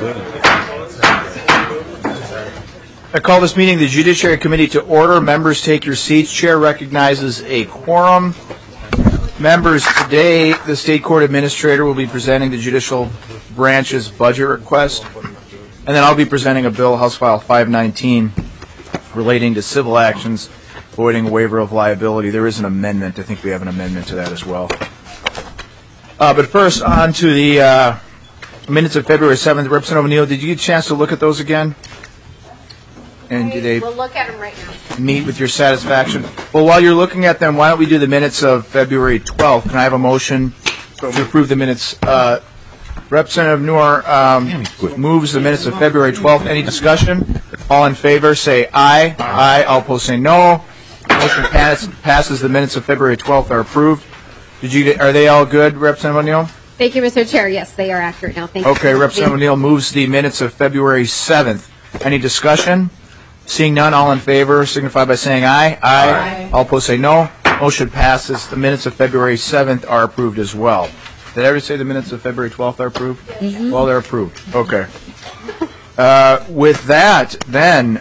I call this meeting of the Judiciary Committee to order. Members, take your seats. Chair recognizes a quorum. Members, today the State Court Administrator will be presenting the Judicial Branch's budget request, and then I'll be presenting a bill, House File 519, relating to civil actions avoiding waiver of liability. There is an amendment. I think we have an amendment to that as well. But first, on to the minutes of February 7th. Representative O'Neill, did you get a chance to look at those again? And do they we'll look at them right now. Meet with your satisfaction? Well, while you're looking at them, why don't we do the minutes of February 12th? Can I have a motion to approve the minutes? Representative Noor moves the minutes of February 12th. Any discussion? All in favor, say aye. Aye. All opposed, say no. Motion passes. The minutes of February 12th are approved. Are they all good, Representative O'Neill? Thank you, Mr. Chair. Yes, they are accurate now. Thank you. Okay, Representative O'Neill moves the minutes of February 7th. Any discussion? Seeing none, all in favor signify by saying aye. Aye. All opposed say no. Motion passes. The minutes of February 7th are approved as well. Did I already say the minutes of February 12th are approved? Mm-hmm. Well, they're approved. Okay. With that, then,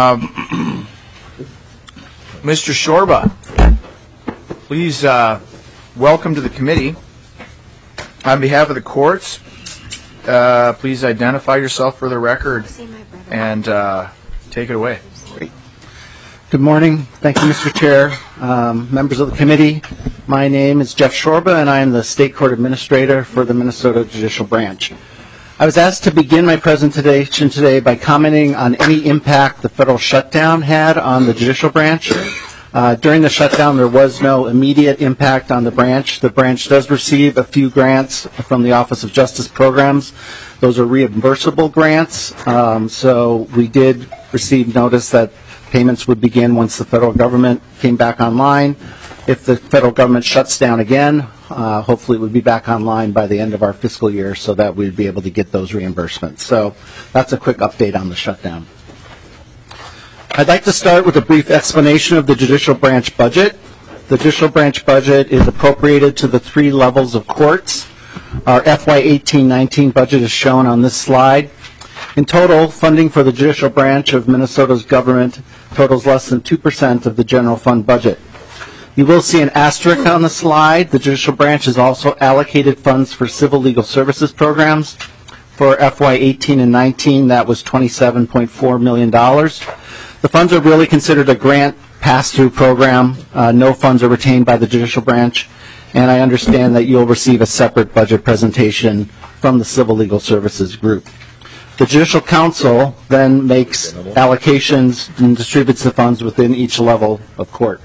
Mr. Shorba, please welcome to the committee. On behalf of the courts, please identify yourself for the record and take it away. Great. Good morning. Thank you, Mr. Chair. Members of the committee, my name is Jeff Shorba, and I am the State Court Administrator for the Minnesota Judicial Branch. I was asked to begin my presentation today by commenting on any impact the federal shutdown had on the Judicial Branch. During the shutdown, there was no immediate impact on the branch. The branch does receive a few grants from the Office of Justice Programs. Those are reimbursable grants, so we did receive notice that payments would begin once the federal government came back online. If the federal government shuts down again, hopefully it would be back online by the end of our fiscal year so that we'd be able to get those reimbursements. So that's a quick update on the shutdown. I'd like to start with a brief explanation of the Judicial Branch budget. The Judicial Branch budget is appropriated to the three levels of courts. Our FY 18-19 budget is shown on this slide. In total, funding for the Judicial Branch of Minnesota's government totals less than 2% of the general fund budget. You will see an asterisk on the slide. The Judicial Branch has also allocated funds for civil legal services programs. For FY 18 and 19, that was $27.4 million. The funds are really considered a grant pass-through program. No funds are retained by the Judicial Branch, and I understand that you'll receive a separate budget presentation from the Civil Legal Services Group. The Judicial Council then makes allocations and distributes the funds within each level of court.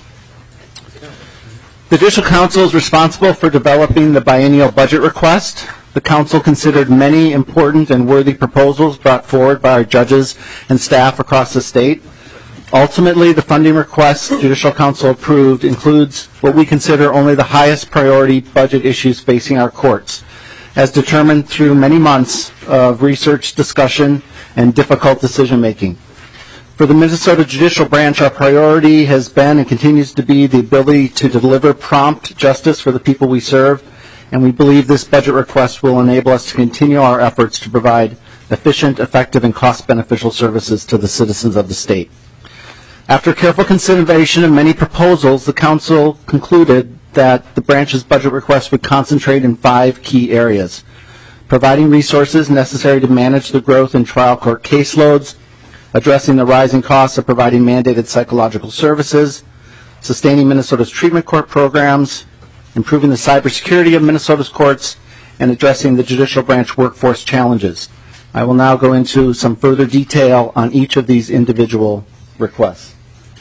The Judicial Council is responsible for developing the biennial budget request. The Council considered many important and worthy proposals brought forward by our judges and staff across the state. Ultimately, the funding request the Judicial Council approved includes what we consider only the highest priority budget issues facing our courts, as determined through many months of research, discussion, and difficult decision-making. For the Minnesota Judicial Branch, our priority has been and continues to be the ability to deliver prompt justice for the people we serve, and we believe this budget request will enable us to continue our efforts to provide efficient, effective, and cost-beneficial services to the citizens of the state. After careful consideration of many proposals, the Council concluded that the branch's budget request would concentrate in 5 key areas: providing resources necessary to manage the growth in trial court caseloads, addressing the rising costs of providing mandated psychological services, sustaining Minnesota's treatment court programs, improving the cybersecurity of Minnesota's courts, and addressing the Judicial Branch workforce challenges. I will now go into some further detail on each of these individual requests.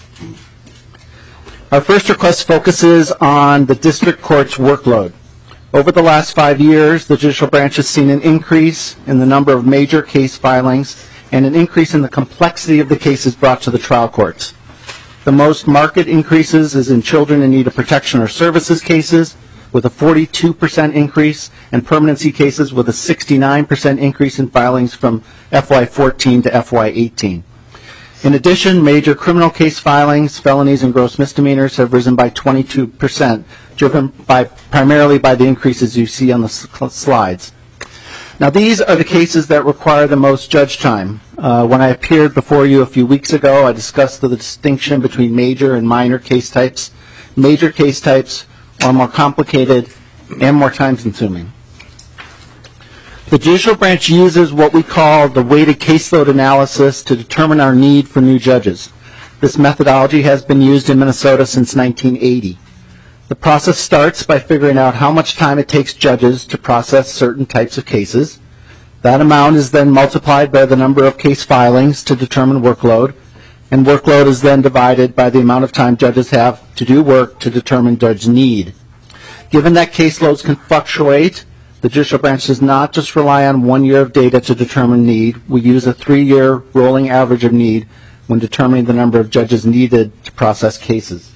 Our first request focuses on the district court's workload. Over the last 5 years, the Judicial Branch has seen an increase in the number of major case filings and an increase in the complexity of the cases brought to the trial courts. The most marked increases is in children in need of protection or services cases, with a 42% increase, and permanency cases with a 69% increase in filings from FY14 to FY18. In addition, major criminal case filings, felonies, and gross misdemeanors have risen by 22%, driven primarily by the increases you see on the slides. Now, these are the cases that require the most judge time. When I appeared before you a few weeks ago, I discussed the distinction between major and minor case types. Major case types are more complicated and more time-consuming. The judicial branch uses what we call the weighted caseload analysis to determine our need for new judges. This methodology has been used in Minnesota since 1980. The process starts by figuring out how much time it takes judges to process certain types of cases. That amount is then multiplied by the number of case filings to determine workload, and workload is then divided by the amount of time judges have to do work to determine judge need. Given that caseloads can fluctuate, the judicial branch does not just rely on 1 year of data to determine need. We use a 3-year rolling average of need when determining the number of judges needed to process cases.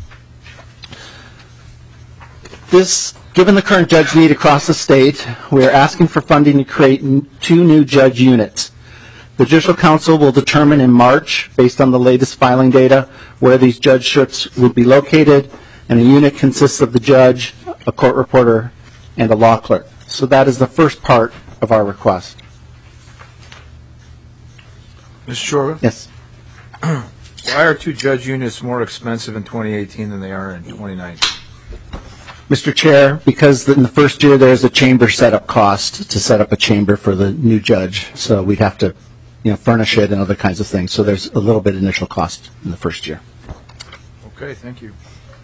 Given the current judge need across the state, we are asking for funding to create 2 new judge units. The Judicial Council will determine in March, based on the latest filing data, where these judgeships will be located, and a unit consists of the judge, a court reporter, and a law clerk. So that is the first part of our request. Mr. Shorba? Yes. Why are 2 judge units more expensive in 2018 than they are in 2019? Mr. Chair, because in the first year there is a chamber setup cost to set up a chamber for the new judge, so we'd have to furnish it and other kinds of things. So there's a little bit initial cost in the first year. Okay, thank you.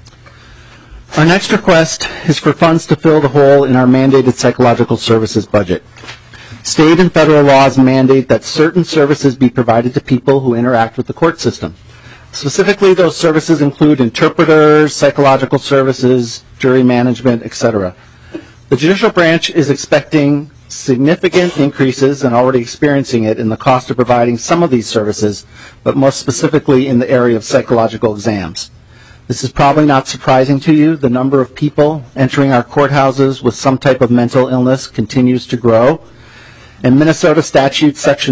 Our next request is for funds to fill the hole in our mandated psychological services budget. State and federal laws mandate that certain services be provided to people who interact with the court system. Specifically, those services include interpreters, psychological services, jury management, etc. The judicial branch is expecting significant increases and already experiencing it in the cost of providing some of these services, but most specifically in the area of psychological exams. This is probably not surprising to you. The number of people entering our courthouses with some type of mental illness continues to grow. And Minnesota statute section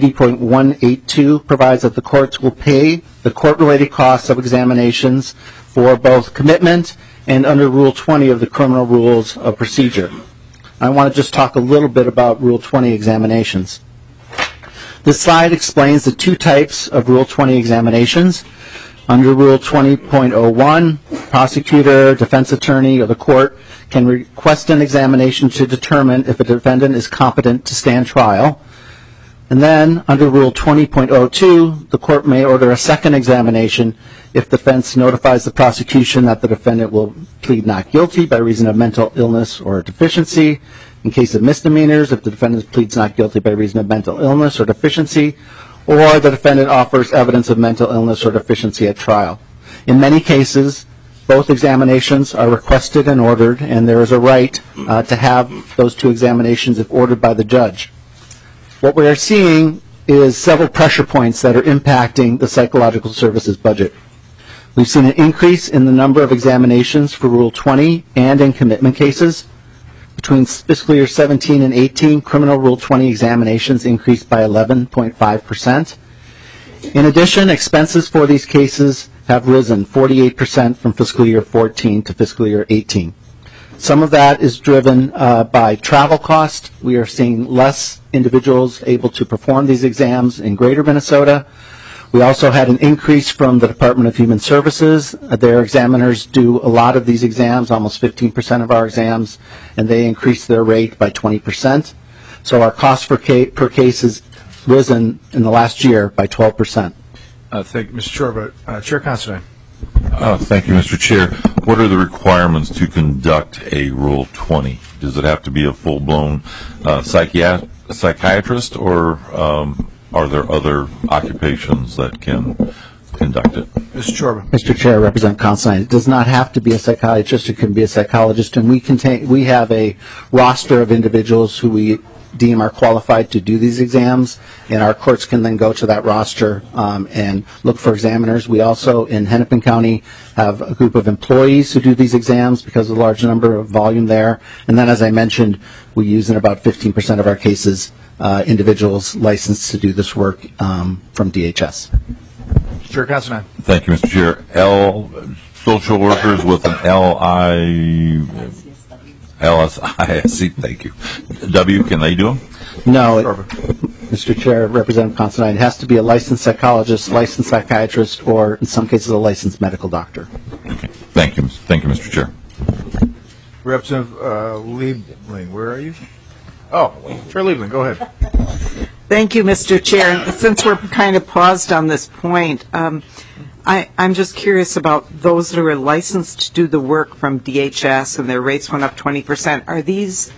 480.182 provides that the courts will pay the court-related costs of examinations for both commitment and under Rule 20 of the Criminal Rules of Procedure. I want to just talk a little bit about Rule 20 examinations. This slide explains the 2 types of Rule 20 examinations. Under Rule 20.01, prosecutor, defense attorney, or the court can request an examination to determine if a defendant is competent to stand trial. And then, under Rule 20.02, the court may order a second examination if defense notifies the prosecution that the defendant will plead not guilty by reason of mental illness or deficiency. In case of misdemeanors, if the defendant pleads not guilty by reason of mental illness or deficiency, or the defendant offers evidence of mental illness or deficiency at trial. In many cases, both examinations are requested and ordered, and there is a right to have those 2 examinations if ordered by the judge. What we are seeing is several pressure points that are impacting the psychological services budget. We've seen an increase in the number of examinations for Rule 20 and in commitment cases. Between fiscal year 17 and 18, criminal Rule 20 examinations increased by 11.5%. In addition, expenses for these cases have risen 48% from fiscal year 14 to fiscal year 18. Some of that is driven by travel cost. We are seeing less individuals able to perform these exams in greater Minnesota. We also had an increase from the Department of Human Services. Their examiners do a lot of these exams, almost 15% of our exams, and they increased their rate by 20%. So our cost per case has risen in the last year by 12%. Thank you, Mr. Shorba. Chair Considine. Thank you, Mr. Chair. What are the requirements to conduct a Rule 20? Does it have to be a full-blown psychiatrist, or are there other occupations that can conduct it? Mr. Shorba. Mr. Chair, Representative Considine, it does not have to be a psychiatrist. It can be a psychologist, and we have a roster of individuals who we deem are qualified to do these exams, and our courts can then go to that roster and look for examiners. We also, in Hennepin County, have a group of employees who do these exams because of the large number of volume there. And then, as I mentioned, we use in about 15% of our cases individuals licensed to do this work from DHS. Chair Considine. Thank you, Mr. Chair. Social workers with an LSISC, thank you. W, can they do them? No, Mr. Chair, Representative Considine, it has to be a licensed psychologist, licensed psychiatrist, or in some cases a licensed medical doctor. Okay. Thank you, Mr. Chair. Representative Liebling, where are you? Oh, Chair Liebling, go ahead. Thank you, Mr. Chair. And since we're kind of paused on this point, I'm just curious about those that are licensed to do the work from DHS and their rates went up 20%. Are these,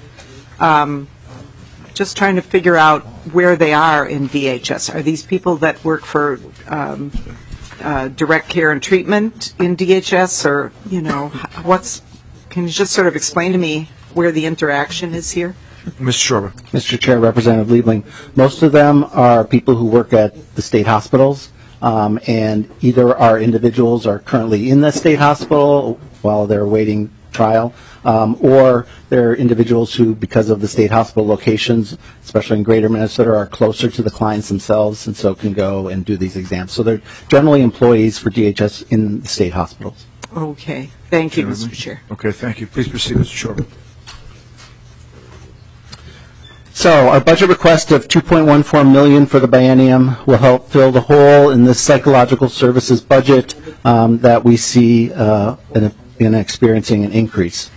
just trying to figure out where they are in DHS. Are these people that work for direct care and treatment in DHS, or, can you just sort of explain to me where the interaction is here? Mr. Shorba. Mr. Chair, Representative Liebling, most of them are people who work at the state hospitals, and either our individuals are currently in the state hospital while they're awaiting trial, or they're individuals who, because of the state hospital locations, especially in greater Minnesota, are closer to the clients themselves and so can go and do these exams. So they're generally employees for DHS in the state hospitals. Okay. Thank you, Mr. Chair. Okay, thank you. Please proceed, Mr. Shorba. So our budget request of $2.14 million for the biennium will help fill the hole in this psychological services budget that we see in experiencing an increase.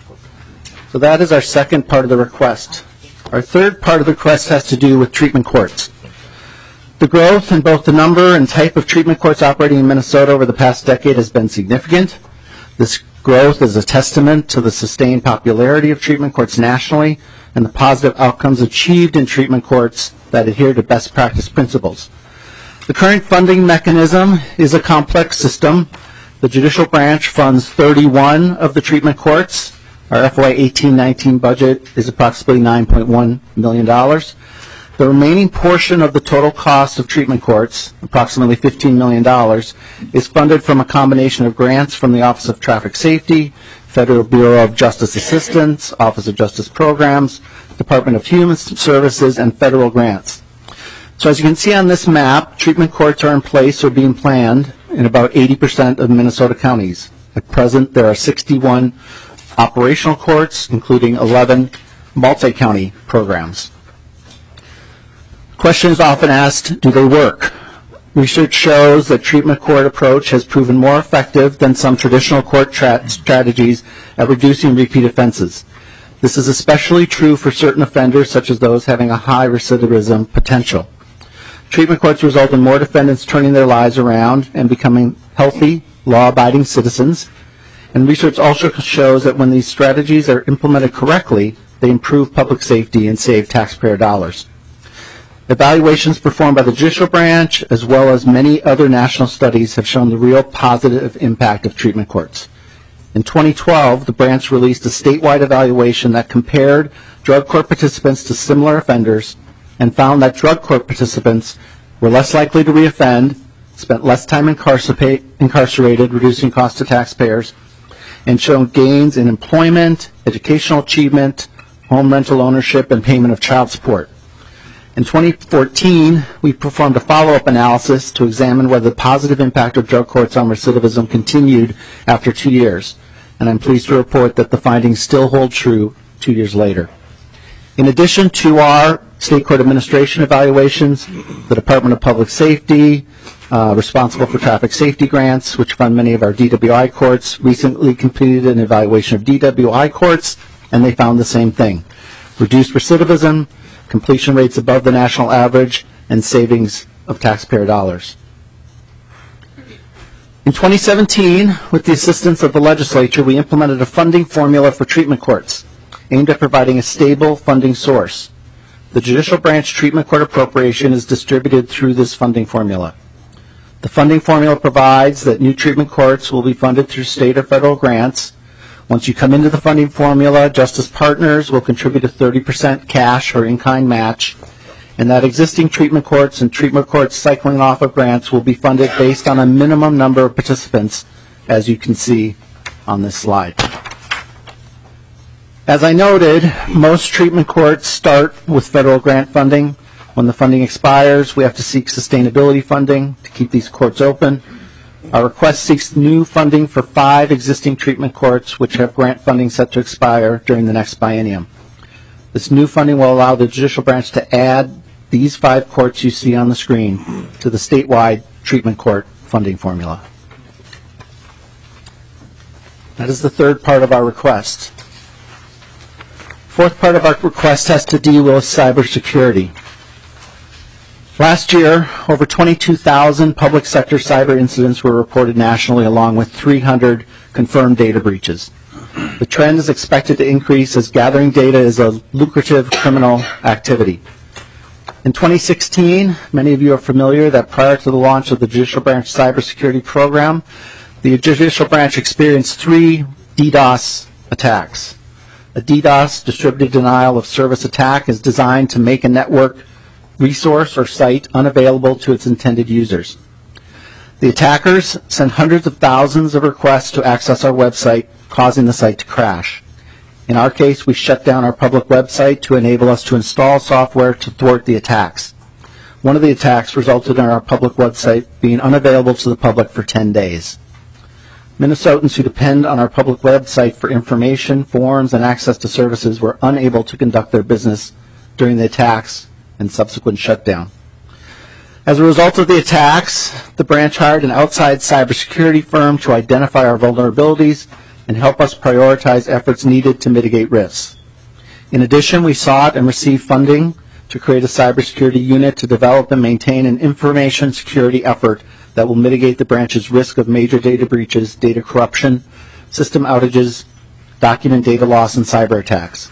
So that is our second part of the request. Our third part of the request has to do with treatment courts. The growth in both the number and type of treatment courts operating in Minnesota over the past decade has been significant. This growth is a testament to the sustained popularity of treatment courts nationally and the positive outcomes achieved in treatment courts that adhere to best practice principles. The current funding mechanism is a complex system. The judicial branch funds 31 of the treatment courts. Our FY 18-19 budget is approximately $9.1 million. The remaining portion of the total cost of treatment courts, approximately $15 million, is funded from a combination of grants from the Office of Traffic Safety, Federal Bureau of Justice Assistance, Office of Justice Programs, Department of Human Services, and federal grants. So as you can see on this map, treatment courts are in place or being planned in about 80% of Minnesota counties. At present, there are 61 operational courts, including 11 multi-county programs. Question is often asked, do they work? Research shows that treatment court approach has proven more effective than some traditional court strategies at reducing repeat offenses. This is especially true for certain offenders, such as those having a high recidivism potential. Treatment courts result in more defendants turning their lives around and becoming healthy, law-abiding citizens. And research also shows that when these strategies are implemented correctly, they improve public safety and save taxpayer dollars. Evaluations performed by the judicial branch, as well as many other national studies, have shown the real positive impact of treatment courts. In 2012, the branch released a statewide evaluation that compared drug court participants to similar offenders and found that drug court participants were less likely to reoffend, spent less time incarcerated, reducing costs to taxpayers, and showed gains in employment, educational achievement, home rental ownership, and payment of child support. In 2014, we performed a follow-up analysis to examine whether the positive impact of drug courts on recidivism continued after 2 years, and I'm pleased to report that the findings still hold true 2 years later. In addition to our state court administration evaluations, the Department of Public Safety, responsible for traffic safety grants, which fund many of our DWI courts, recently completed an evaluation of DWI courts, and they found the same thing. Reduced recidivism, completion rates above the national average, and savings of taxpayer dollars. In 2017, with the assistance of the legislature, we implemented a funding formula for treatment courts aimed at providing a stable funding source. The judicial branch treatment court appropriation is distributed through this funding formula. The funding formula provides that new treatment courts will be funded through state or federal grants. Once you come into the funding formula, Justice Partners will contribute a 30% cash or in-kind match, and that existing treatment courts and treatment courts cycling off of grants will be funded based on a minimum number of participants, as you can see on this slide. As I noted, most treatment courts start with federal grant funding. When the funding expires, we have to seek sustainability funding to keep these courts open. Our request seeks new funding for 5 existing treatment courts, which have grant funding set to expire during the next biennium. This new funding will allow the judicial branch to add these 5 courts you see on the screen to the statewide treatment court funding formula. That is the third part of our request. Fourth part of our request has to deal with cybersecurity. Last year, over 22,000 public sector cyber incidents were reported nationally, along with 300 confirmed data breaches. The trend is expected to increase as gathering data is a lucrative criminal activity. In 2016, many of you are familiar that prior to the launch of the Judicial Branch Cybersecurity Program, the Judicial Branch experienced 3 DDoS attacks. A DDoS, distributed denial of service attack, is designed to make a network resource or site unavailable to its intended users. The attackers sent hundreds of thousands of requests to access our website, causing the site to crash. In our case, we shut down our public website to enable us to install software to thwart the attacks. One of the attacks resulted in our public website being unavailable to the public for 10 days. Minnesotans who depend on our public website for information, forms, and access to services were unable to conduct their business during the attacks and subsequent shutdown. As a result of the attacks, the branch hired an outside cybersecurity firm to identify our vulnerabilities and help us prioritize efforts needed to mitigate risks. In addition, we sought and received funding to create a cybersecurity unit to develop and maintain an information security effort that will mitigate the branch's risk of major data breaches, data corruption, system outages, document data loss, and cyber attacks.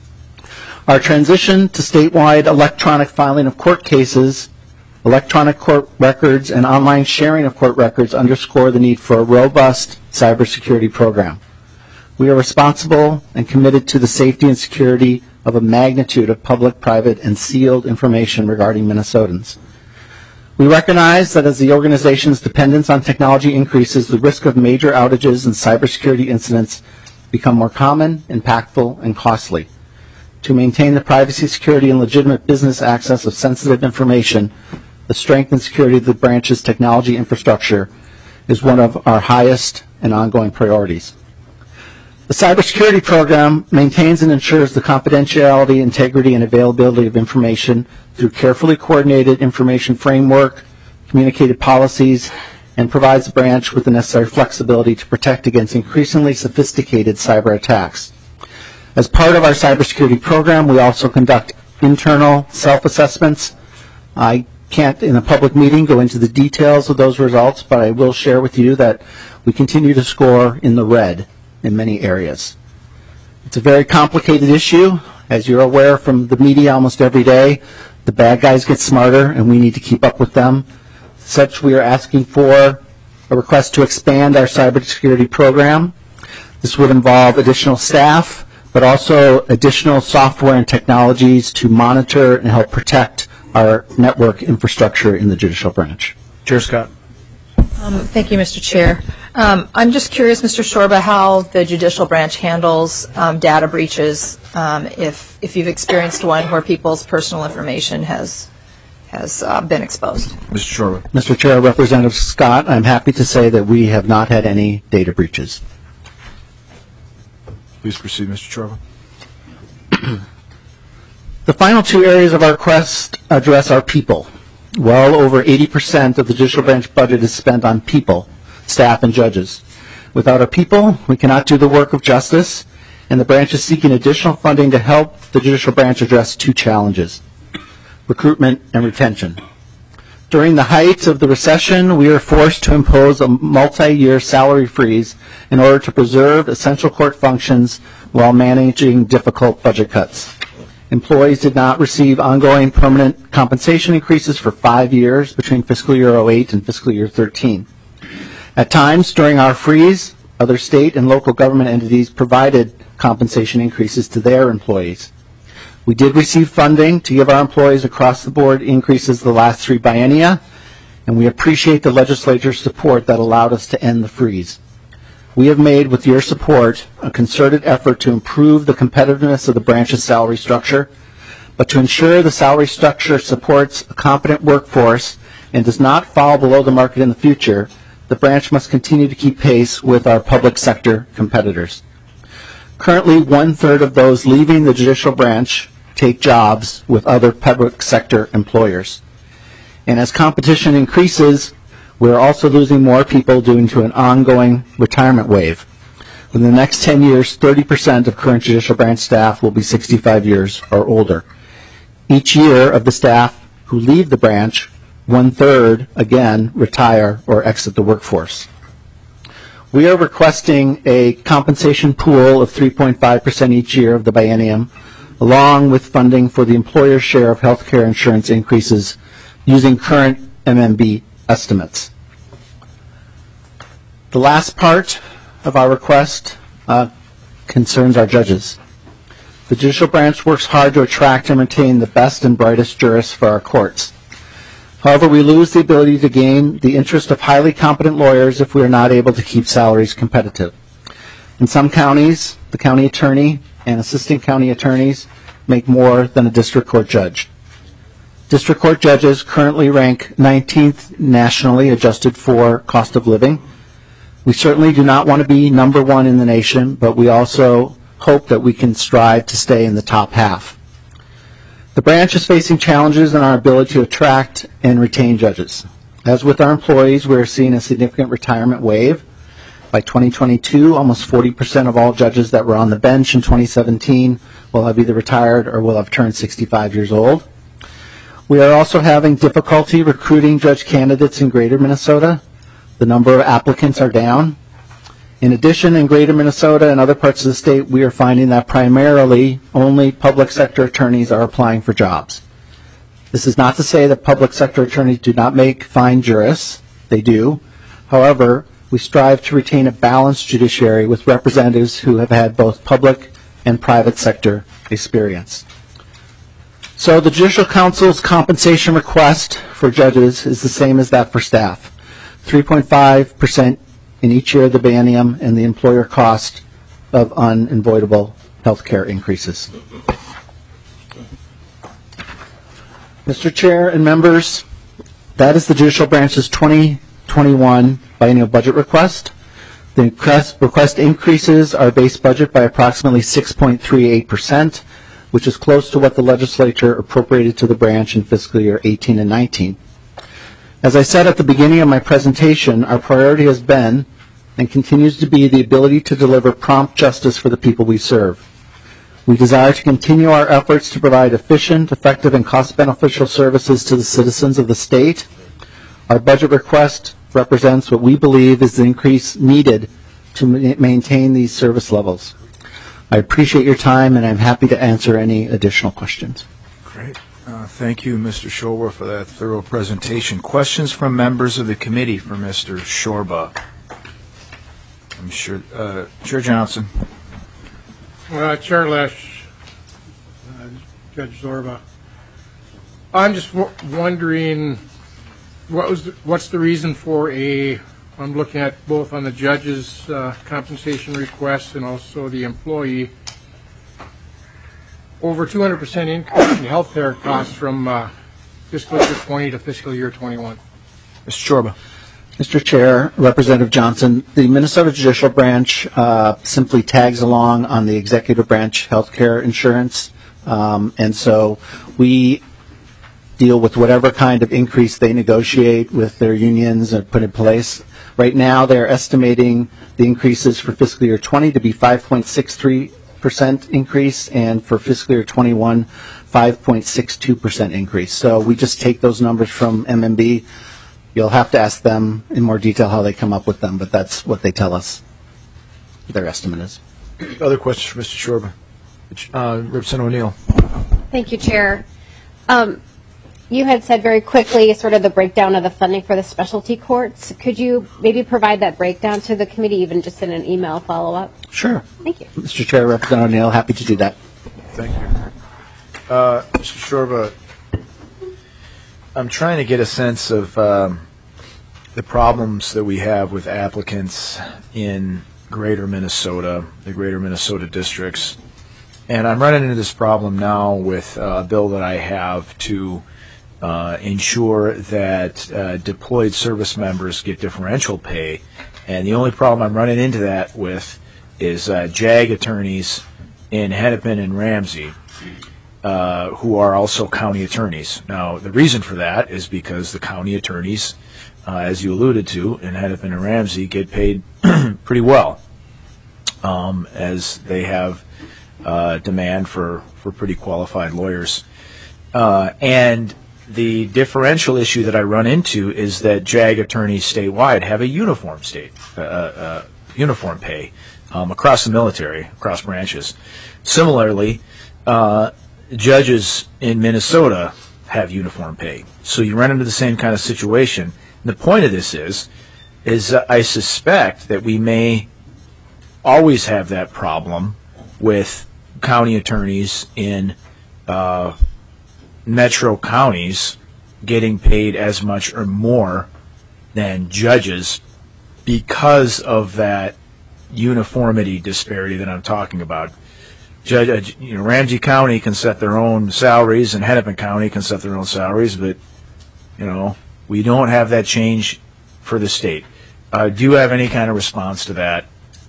Our transition to statewide electronic filing of court cases, electronic court records, and online sharing of court records underscore the need for a robust cybersecurity program. We are responsible and committed to the safety and security of a magnitude of public, private, and sealed information regarding Minnesotans. We recognize that as the organization's dependence on technology increases, the risk of major outages and cybersecurity incidents become more common, impactful, and costly. To maintain the privacy, security, and legitimate business access of sensitive information, the strength and security of the branch's technology infrastructure is one of our highest and ongoing priorities. The cybersecurity program maintains and ensures the confidentiality, integrity, and availability of information through carefully coordinated information framework, communicated policies, and provides the branch with the necessary flexibility to protect against increasingly sophisticated cyber attacks. As part of our cybersecurity program, we also conduct internal self-assessments. I can't, in a public meeting, go into the details of those results, but I will share with you that we continue to score in the red in many areas. It's a very complicated issue. As you're aware from the media almost every day, the bad guys get smarter, and we need to keep up with them. Such, we are asking for a request to expand our cybersecurity program. This would involve additional staff, but also additional software and technologies to monitor and help protect our network infrastructure in the judicial branch. Chair Scott. Thank you, Mr. Chair. I'm just curious, Mr. Shorba, how the judicial branch handles data breaches if you've experienced one where people's personal information has been exposed. Mr. Shorba. Mr. Chair, Representative Scott, I'm happy to say that we have not had any data breaches. Please proceed, Mr. Shorba. The final 2 areas of our request address our people. Well over 80% of the judicial branch budget is spent on people, staff, and judges. Without our people, we cannot do the work of justice, and the branch is seeking additional funding to help the judicial branch address 2 challenges: recruitment and retention. During the height of the recession, we were forced to impose a multi-year salary freeze in order to preserve essential court functions while managing difficult budget cuts. Employees did not receive ongoing permanent compensation increases for 5 years between fiscal year 08 and fiscal year 13. At times during our freeze, other state and local government entities provided compensation increases to their employees. We did receive funding to give our employees across the board increases the last 3 biennia, and we appreciate the legislature's support that allowed us to end the freeze. We have made, with your support, a concerted effort to improve the competitiveness of the branch's salary structure, but to ensure the salary structure supports a competent workforce and does not fall below the market in the future, the branch must continue to keep pace with our public sector competitors. Currently, 1/3 of those leaving the judicial branch take jobs with other public sector employers. And as competition increases, we're also losing more people due to an ongoing retirement wave. In the next 10 years, 30% of current judicial branch staff will be 65 years or older. Each year of the staff who leave the branch, 1/3 again retire or exit the workforce. We are requesting a compensation pool of 3.5% each year of the biennium, along with funding for the employer's share of health care insurance increases using current MMB estimates. The last part of our request concerns our judges. The judicial branch works hard to attract and retain the best and brightest jurists for our courts. However, we lose the ability to gain the interest of highly competent lawyers if we are not able to keep salaries competitive. In some counties, the county attorney and assistant county attorneys make more than a district court judge. District court judges currently rank 19th nationally, adjusted for cost of living. We certainly do not want to be number one in the nation, but we also hope that we can strive to stay in the top half. The branch is facing challenges in our ability to attract and retain judges. As with our employees, we are seeing a significant retirement wave. By 2022, almost 40% of all judges that were on the bench in 2017 will have either retired or will have turned 65 years old. We are also having difficulty recruiting judge candidates in Greater Minnesota. The number of applicants are down. In addition, in Greater Minnesota and other parts of the state, we are finding that primarily only public sector attorneys are applying for jobs. This is not to say that public sector attorneys do not make fine jurists. They do. However, we strive to retain a balanced judiciary with representatives who have had both public and private sector experience. So the Judicial Council's compensation request for judges is the same as that for staff. 3.5% in each year of the biennium and the employer cost of unavoidable health care increases. Mr. Chair and members, that is the Judicial Branch's 2021 biennial budget request. The request increases our base budget by approximately 6.38%, which is close to what the legislature appropriated to the branch in fiscal year 18 and 19. As I said at the beginning of my presentation, our priority has been and continues to be the ability to deliver prompt justice for the people we serve. We desire to continue our efforts to provide efficient, effective, and cost-beneficial services to the citizens of the state. Our budget request represents what we believe is the increase needed to maintain these service levels. I appreciate your time, and I'm happy to answer any additional questions. Great. Thank you, Mr. Shorba, for that thorough presentation. Questions from members of the committee for Mr. Shorba? I'm sure. Chair Johnson. Chair Lesh, Judge Zorba, I'm just wondering what's the reason for I'm looking at both on the judge's compensation request and also the employee, over 200% increase in health care costs from fiscal year 20 to fiscal year 21. Mr. Shorba. Mr. Chair, Representative Johnson, the Minnesota Judicial Branch simply tags along on the executive branch health care insurance, and so we deal with whatever kind of increase they negotiate with their unions and put in place. Right now, they're estimating the increases for fiscal year 20 to be 5.63% increase, and for fiscal year 21, 5.62% increase. So we just take those numbers from MMB. You'll have to ask them in more detail how they come up with them, but that's what they tell us their estimate is. Other questions for Mr. Shorba? Representative O'Neill. Thank you, Chair. You had said very quickly sort of the breakdown of the funding for the specialty courts. Could you maybe provide that breakdown to the committee, even just in an email follow-up? Sure. Thank you. Mr. Chair, Representative O'Neill, happy to do that. Thank you. Mr. Shorba, I'm trying to get a sense of the problems that we have with applicants in Greater Minnesota, the Greater Minnesota districts. And I'm running into this problem now with a bill that I have to ensure that deployed service members get differential pay. And the only problem I'm running into that with is JAG attorneys in Hennepin and Ramsey, who are also county attorneys. Now, the reason for that is because the county attorneys, as you alluded to, in Hennepin and Ramsey get paid pretty well, as they have demand for pretty qualified lawyers. And the differential issue that I run into is that JAG attorneys statewide have a uniform uniform pay across the military, across branches. Similarly, judges in Minnesota have uniform pay. So you run into the same kind of situation. And the point of this is I suspect that we may always have that problem with county attorneys in metro counties getting paid as much or more than judges because of that uniformity disparity that I'm talking about. Ramsey County can set their own salaries, and Hennepin County can set their own salaries, but we don't have that change for the state. Do you have any kind of response to that?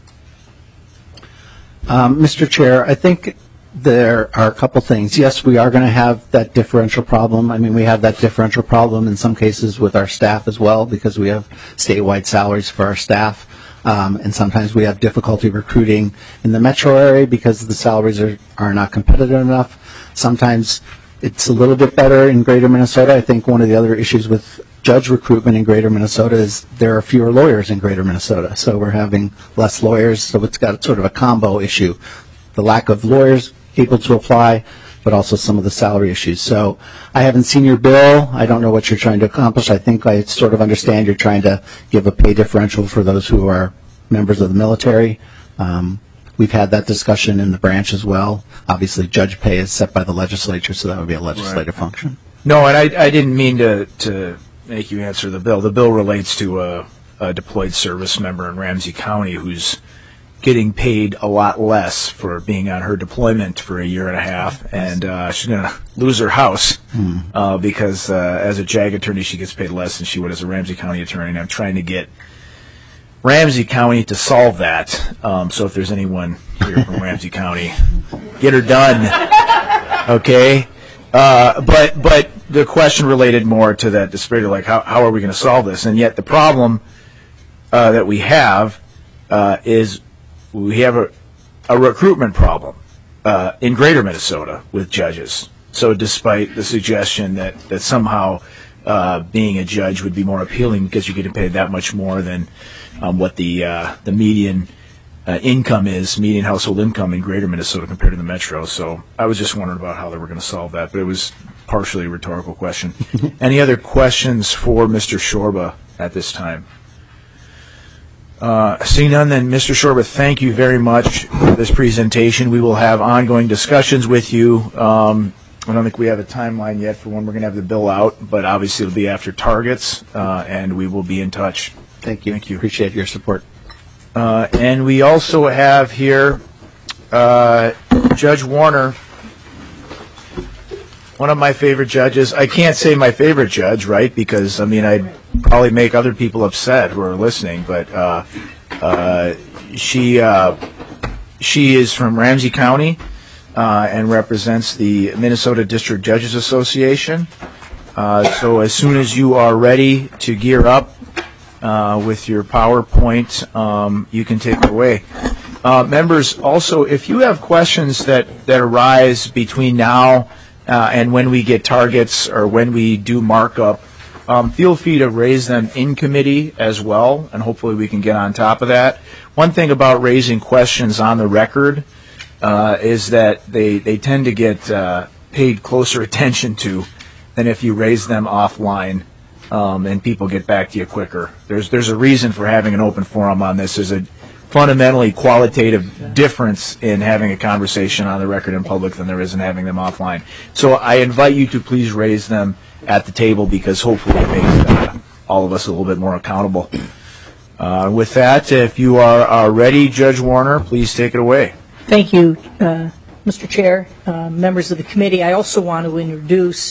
Mr. Chair, I think there are a couple things. Yes, we are going to have that differential problem. I mean, we have that differential problem in some cases with our staff as well, because we have statewide salaries for our staff. And sometimes we have difficulty recruiting in the metro area because the salaries are not competitive enough. Sometimes it's a little bit better in greater Minnesota. I think one of the other issues with judge recruitment in greater Minnesota is there are fewer lawyers in greater Minnesota. So we're having less lawyers, so it's got sort of a combo issue. The lack of lawyers able to apply, but also some of the salary issues. So I haven't seen your bill. I don't know what you're trying to accomplish. I think I sort of understand you're trying to give a pay differential for those who are members of the military. We've had that discussion in the branch as well. Obviously, judge pay is set by the legislature, so that would be a legislative function. No, and I didn't mean to make you answer the bill. The bill relates to a deployed service member in Ramsey County who's getting paid a lot less for being on her deployment for a year and a half, and she's going to lose her house because as a JAG attorney she gets paid less than she would as a Ramsey County attorney, and I'm trying to get Ramsey County to solve that. So if there's anyone here from Ramsey County, get her done. Okay? But the question related more to that disparity, like how are we going to solve this? And yet the problem that we have is we have a recruitment problem in greater Minnesota with judges. So despite the suggestion that somehow being a judge would be more appealing because you're getting paid that much more than what the median income is, median household income in greater Minnesota compared to the metro. So I was just wondering about how they were going to solve that, but it was partially a rhetorical question. Any other questions for Mr. Shorba at this time? Seeing none, then, Mr. Shorba, thank you very much for this presentation. We will have ongoing discussions with you. I don't think we have a timeline yet for when we're going to have the bill out, but obviously it'll be after targets, and we will be in touch. Thank you. Thank you. Appreciate your support. And we also have here Judge Warner, one of my favorite judges. I can't say my favorite judge, right, because, I mean, I'd probably make other people upset who are listening, but she is from Ramsey County and represents the Minnesota District Judges Association. So as soon as you are ready to gear up with your PowerPoint, you can take it away. Members, also, if you have questions that arise between now and when we get targets or when we do markup, feel free to raise them in committee as well, and hopefully we can get on top of that. One thing about raising questions on the record is that they tend to get paid closer attention to than if you raise them offline and people get back to you quicker. There's a reason for having an open forum on this. There's a fundamentally qualitative difference in having a conversation on the record in public than there is in having them offline. So I invite you to please raise them at the table because hopefully it makes all of us a little bit more accountable. With that, if you are ready, Judge Warner, please take it away. Thank you, Mr. Chair, members of the committee. I also want to introduce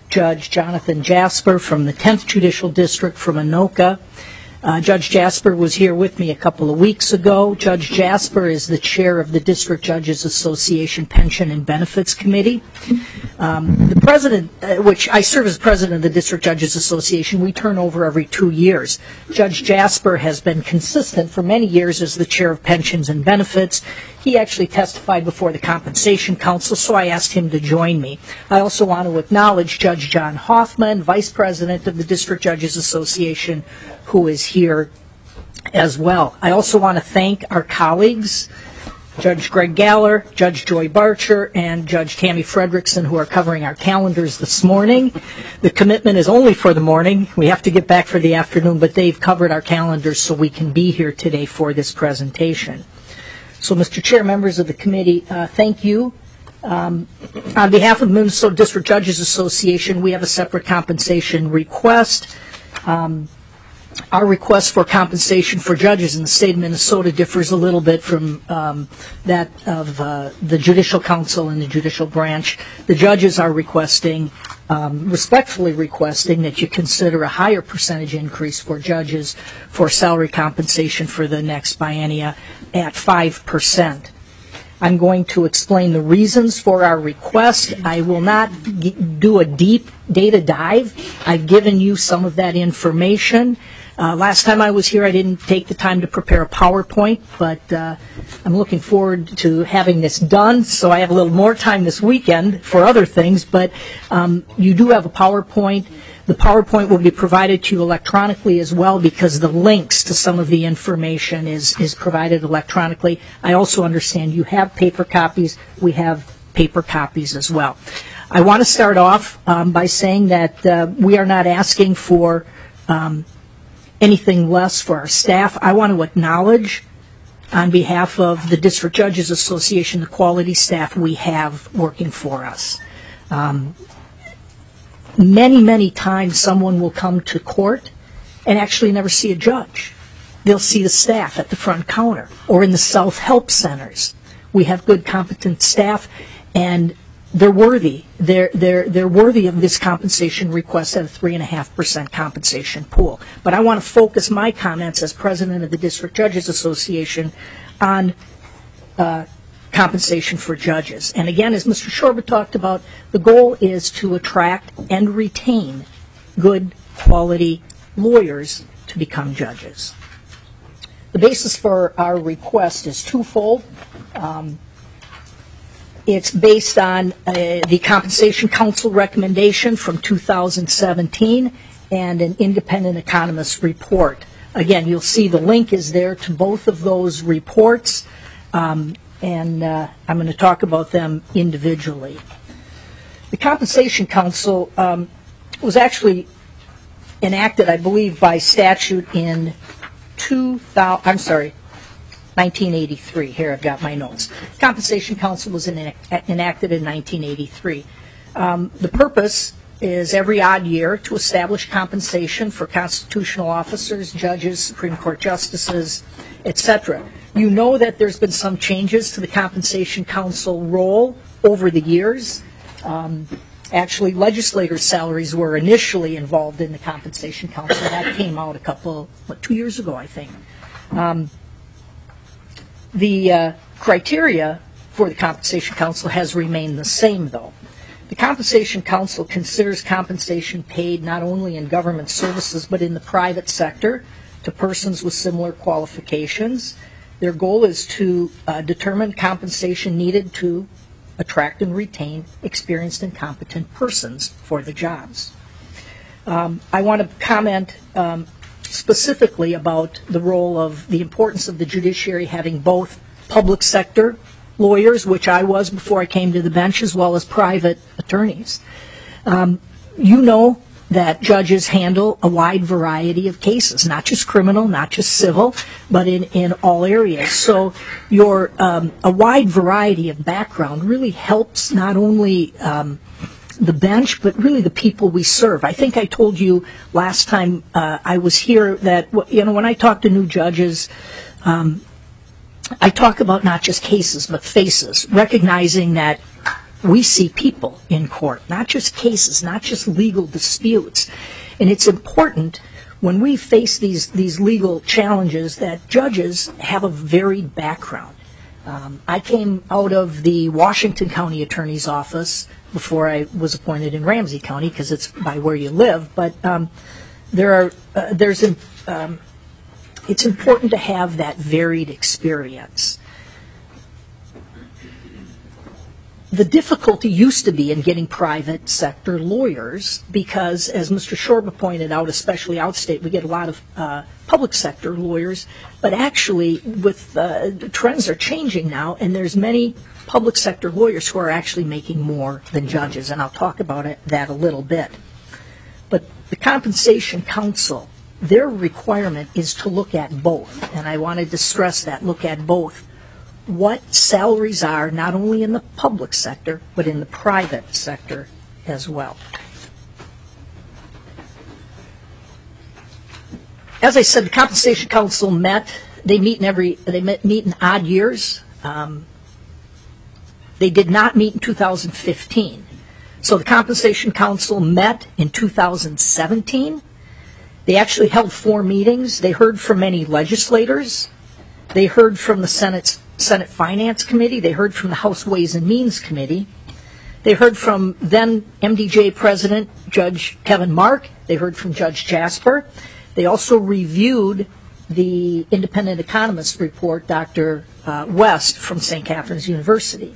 Judge Jonathan Jasper from the 10th Judicial District from Anoka. Judge Jasper was here with me a couple of weeks ago. Judge Jasper is the chair of the District Judges Association Pension and Benefits Committee. The president, which I serve as president of the District Judges Association, we turn over every 2 years. Judge Jasper has been consistent for many years as the chair of Pensions and Benefits. He actually testified before the Compensation Council, so I asked him to join me. I also want to acknowledge Judge John Hoffman, vice president of the District Judges Association, who is here as well. I also want to thank our colleagues, Judge Greg Galler, Judge Joy Barcher, and Judge Tammy Fredrickson, who are covering our calendars this morning. The commitment is only for the morning. We have to get back for the afternoon, but they've covered our calendars so we can be here today for this presentation. So, Mr. Chair, members of the committee, thank you. On behalf of the Minnesota District Judges Association, we have a separate compensation request. Our request for compensation for judges in the state of Minnesota differs a little bit from that of the Judicial Council and the Judicial Branch. The judges are requesting, respectfully requesting, that you consider a higher percentage increase for judges for salary compensation for the next biennia at 5%. I'm going to explain the reasons for our request. I will not do a deep data dive. I've given you some of that information. Last time I was here, I didn't take the time to prepare a PowerPoint, but I'm looking forward to having this done, so I have a little more time this weekend for other things, but you do have a PowerPoint. The PowerPoint will be provided to you electronically as well because the links to some of the information is provided electronically. I also understand you have paper copies. We have paper copies as well. I want to start off by saying that we are not asking for anything less for our staff. I want to acknowledge on behalf of the District Judges Association the quality staff we have working for us. Many times someone will come to court and actually never see a judge. They'll see the staff at the front counter or in the self-help centers. We have good, competent staff, and they're worthy. They're worthy of this compensation request at a 3.5% compensation pool. But I want to focus my comments as president of the District Judges Association on compensation for judges. And again, as Mr. Shorba talked about, the goal is to attract and retain good quality lawyers to become judges. The basis for our request is twofold. It's based on the Compensation Council recommendation from 2017 and an independent economist report. Again, you'll see the link is there to both of those reports. And I'm going to talk about them individually. The Compensation Council was actually enacted, I believe, by statute in 1983. Here, I've got my notes. The Compensation Council was enacted in 1983. The purpose is every odd year to establish compensation for constitutional officers, judges, Supreme Court justices, etc. You know that there's been some changes to the Compensation Council role over the years. Actually, legislators' salaries were initially involved in the Compensation Council. That came out 2 years ago, I think. The criteria for the Compensation Council has remained the same, though. The Compensation Council considers compensation paid not only in government services but in the private sector to persons with similar qualifications. Their goal is to determine compensation needed to attract and retain experienced and competent persons for the jobs. I want to comment specifically about the role of the importance of the judiciary having both public sector lawyers, which I was before I came to the bench, as well as private attorneys. You know that judges handle a wide variety of cases, not just criminal, not just civil, but in all areas. So a wide variety of background really helps not only the bench, but really the people we serve. I think I told you last time I was here that when I talk to new judges, I talk about not just cases, but faces, recognizing that we see people in court, not just cases, not just legal disputes. And it's important when we face these legal challenges that judges have a varied background. I came out of the Washington County Attorney's Office before I was appointed in Ramsey County because it's by where you live. But it's important to have that varied experience. The difficulty used to be in getting private sector lawyers because, as Mr. Shorba pointed out, especially outstate, we get a lot of public sector lawyers. But actually, with trends are changing now, and there's many public sector lawyers who are actually making more than judges, and I'll talk about that a little bit. But the Compensation Council, their requirement is to look at both, and I wanted to stress that, look at both. What salaries are not only in the public sector, but in the private sector as well. As I said, the Compensation Council met. They meet in odd years. They did not meet in 2015. So the Compensation Council met in 2017. They actually held 4 meetings. They heard from many legislators. They heard from the Senate Finance Committee. They heard from the House Ways and Means Committee. They heard from then MDJ President Judge Kevin Mark. They heard from Judge Jasper. They also reviewed the independent economist report, Dr. West from St. Catherine's University.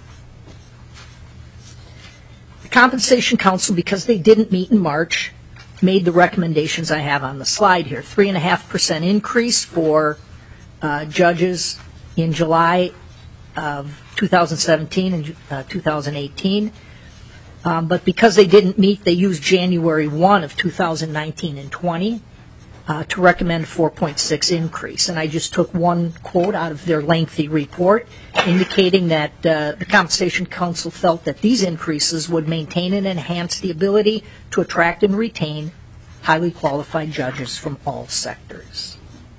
The Compensation Council, because they didn't meet in March, made the recommendations I have on the slide here. 3.5% increase for judges in July of 2017 and 2018. But because they didn't meet, they used January 1 of 2019 and 20 to recommend 4.6 increase. And I just took one quote out of their lengthy report indicating that the Compensation Council felt that these increases would maintain and enhance the ability to attract and retain highly qualified judges from all sectors.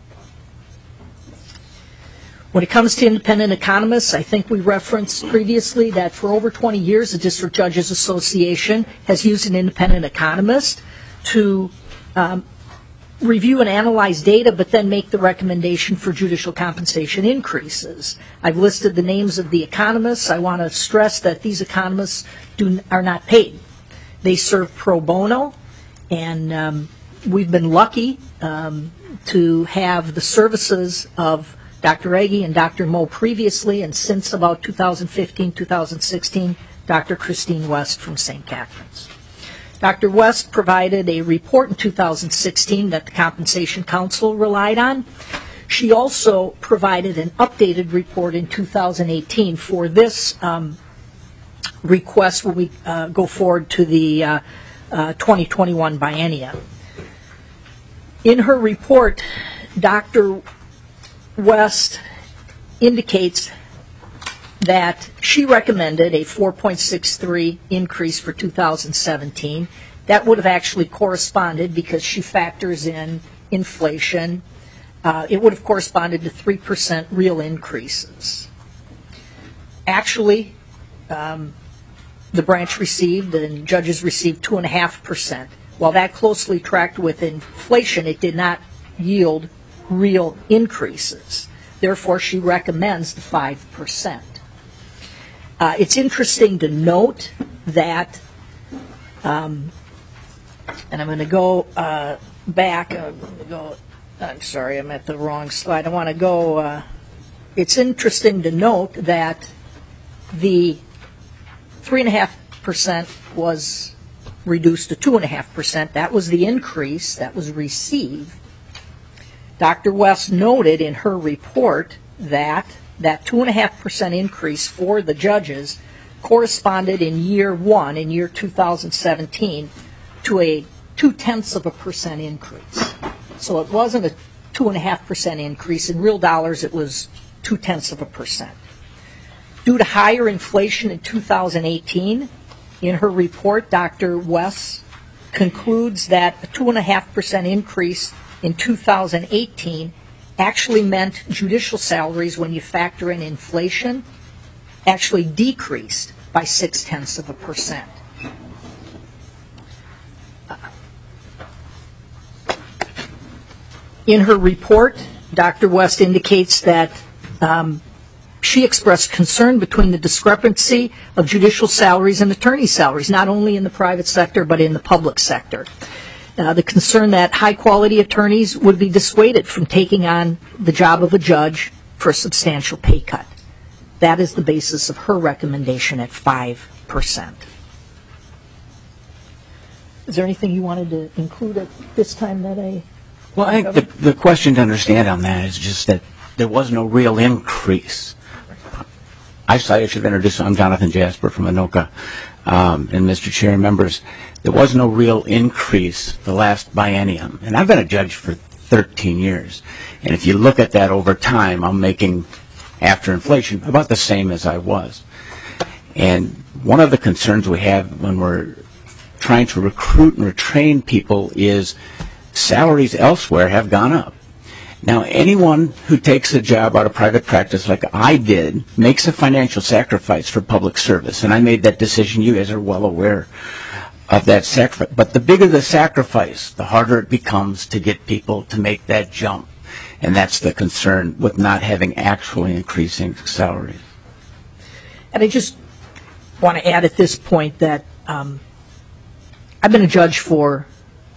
When it comes to independent economists, I think we referenced previously that for over 20 years, the District Judges Association has used an independent economist to review and analyze data, but then make the recommendation for judicial compensation increases. I've listed the names of the economists. I want to stress that these economists are not paid. They serve pro bono, and we've been lucky to have the services of Dr. Egge and Dr. Moe previously, and since about 2015, 2016, Dr. Christine West from St. Catherine's. Dr. West provided a report in 2016 that the Compensation Council relied on. She also provided an updated report in 2018 for this request when we go forward to the 2021 biennium. In her report, Dr. West indicates that she recommended a 4.63 increase for 2017. That would have actually corresponded, because she factors in inflation, it would have corresponded to 3% real increases. Actually, the branch received and judges received 2.5%. While that closely tracked with inflation, it did not yield real increases. Therefore, she recommends the 5%. It's interesting to note that, and I'm going to go back. I'm sorry, I'm at the wrong slide. I want to go. It's interesting to note that the 3.5% was reduced to 2.5%. That was the increase that was received. Dr. West noted in her report that 2.5% increase for the judges corresponded in year 1, in year 2017, to a 0.2% increase. So it wasn't a 2.5% increase. In real dollars, it was 0.2%. Due to higher inflation in 2018, in her report, Dr. West concludes that a 2.5% increase in 2018 actually meant judicial salaries, when you factor in inflation, actually decreased by 0.6%. In her report, Dr. West indicates that she expressed concern between the discrepancy of judicial salaries and attorney salaries, not only in the private sector but in the public sector. The concern that high-quality attorneys would be dissuaded from taking on the job of a judge for a substantial pay cut. That is the basis of her recommendation at 5%. Is there anything you wanted to include at this time that I... Well, I think the question to understand on that is just that there was no real increase. I should have introduced, I'm Jonathan Jasper from Anoka, and Mr. Chair and members, there was no real increase the last biennium. And I've been a judge for 13 years. And if you look at that over time, I'm making, after inflation, about the same as I was. And one of the concerns we have when we're trying to recruit and retrain people is salaries elsewhere have gone up. Now, anyone who takes a job out of private practice like I did makes a financial sacrifice for public service, and I made that decision. You guys are well aware of that sacrifice. But the bigger the sacrifice, the harder it becomes to get people to make that jump, and that's the concern with not having actually increasing salaries. And I just want to add at this point that I've been a judge for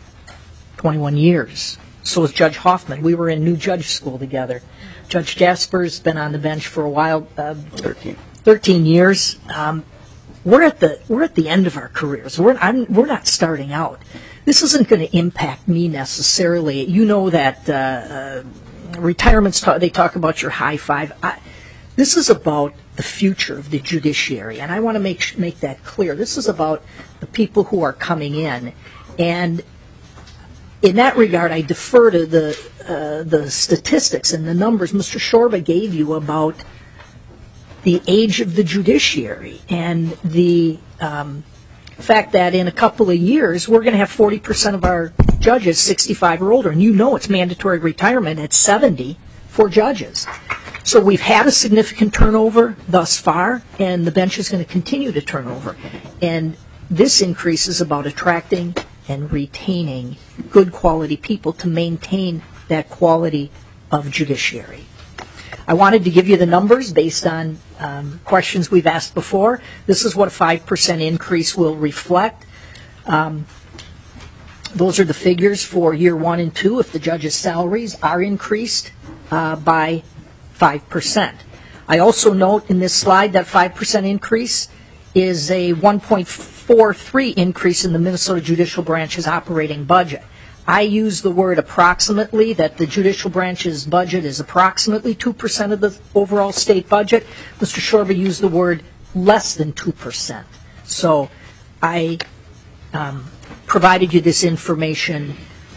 21 years. So is Judge Hoffman. We were in new judge school together. Judge Jasper's been on the bench for a while. 13 years. We're at the end of our careers. We're not starting out. This isn't going to impact me necessarily. You know that retirements, they talk about your high five. This is about the future of the judiciary, and I want to make that clear. This is about the people who are coming in. And in that regard, I defer to the statistics and the numbers Mr. Shorba gave you about the age of the judiciary and the fact that in a couple of years we're going to have 40% of our judges 65 or older, and you know it's mandatory retirement at 70 for judges. So we've had a significant turnover thus far, and the bench is going to continue to turn over. And this increase is about attracting and retaining good quality people to maintain that quality of judiciary. I wanted to give you the numbers based on questions we've asked before. This is what a 5% increase will reflect. Those are the figures for year 1 and 2 if the judges' salaries are increased by 5%. I also note in this slide that 5% increase is a 1.43 increase in the Minnesota Judicial Branch's operating budget. I use the word approximately, that the judicial branch's budget is approximately 2% of the overall state budget. Mr. Shorba used the word less than 2%. So I provided you this information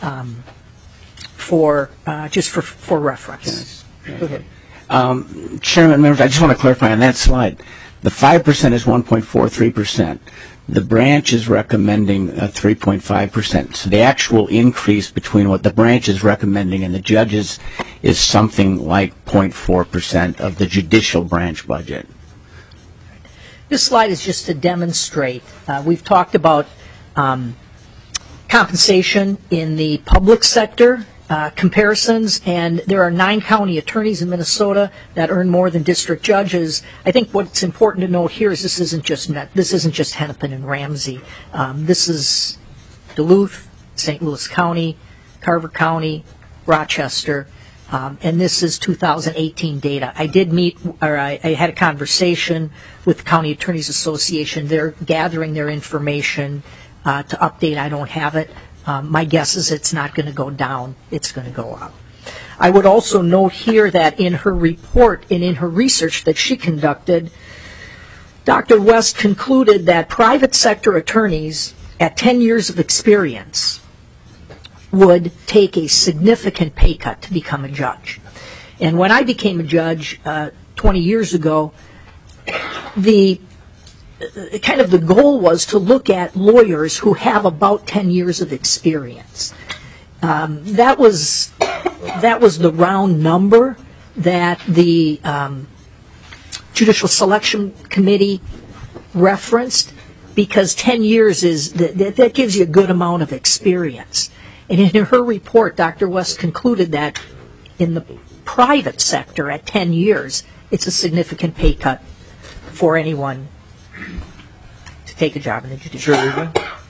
for reference. Go ahead. Chairman, members, I just want to clarify on that slide. The 5% is 1.43%. The branch is recommending 3.5%. So the actual increase between what the branch is recommending and the judges is something like 0.4% of the judicial branch budget. This slide is just to demonstrate. We've talked about compensation in the public sector, comparisons, and there are 9 county attorneys in Minnesota that earn more than district judges. I think what's important to note here is this isn't just Hennepin and Ramsey. This is Duluth, St. Louis County, Carver County, Rochester, and this is 2018 data. I had a conversation with the County Attorneys Association. They're gathering their information to update. I don't have it. My guess is it's not going to go down. It's going to go up. I would also note here that in her report and in her research that she conducted, Dr. West concluded that private sector attorneys at 10 years of experience would take a significant pay cut to become a judge. And when I became a judge 20 years ago, the goal was to look at lawyers who have about 10 years of experience. That was the round number that the Judicial Selection Committee referenced because 10 years that gives you a good amount of experience. And in her report, Dr. West concluded that in the private sector at 10 years, it's a significant pay cut for anyone to take a job in the judiciary.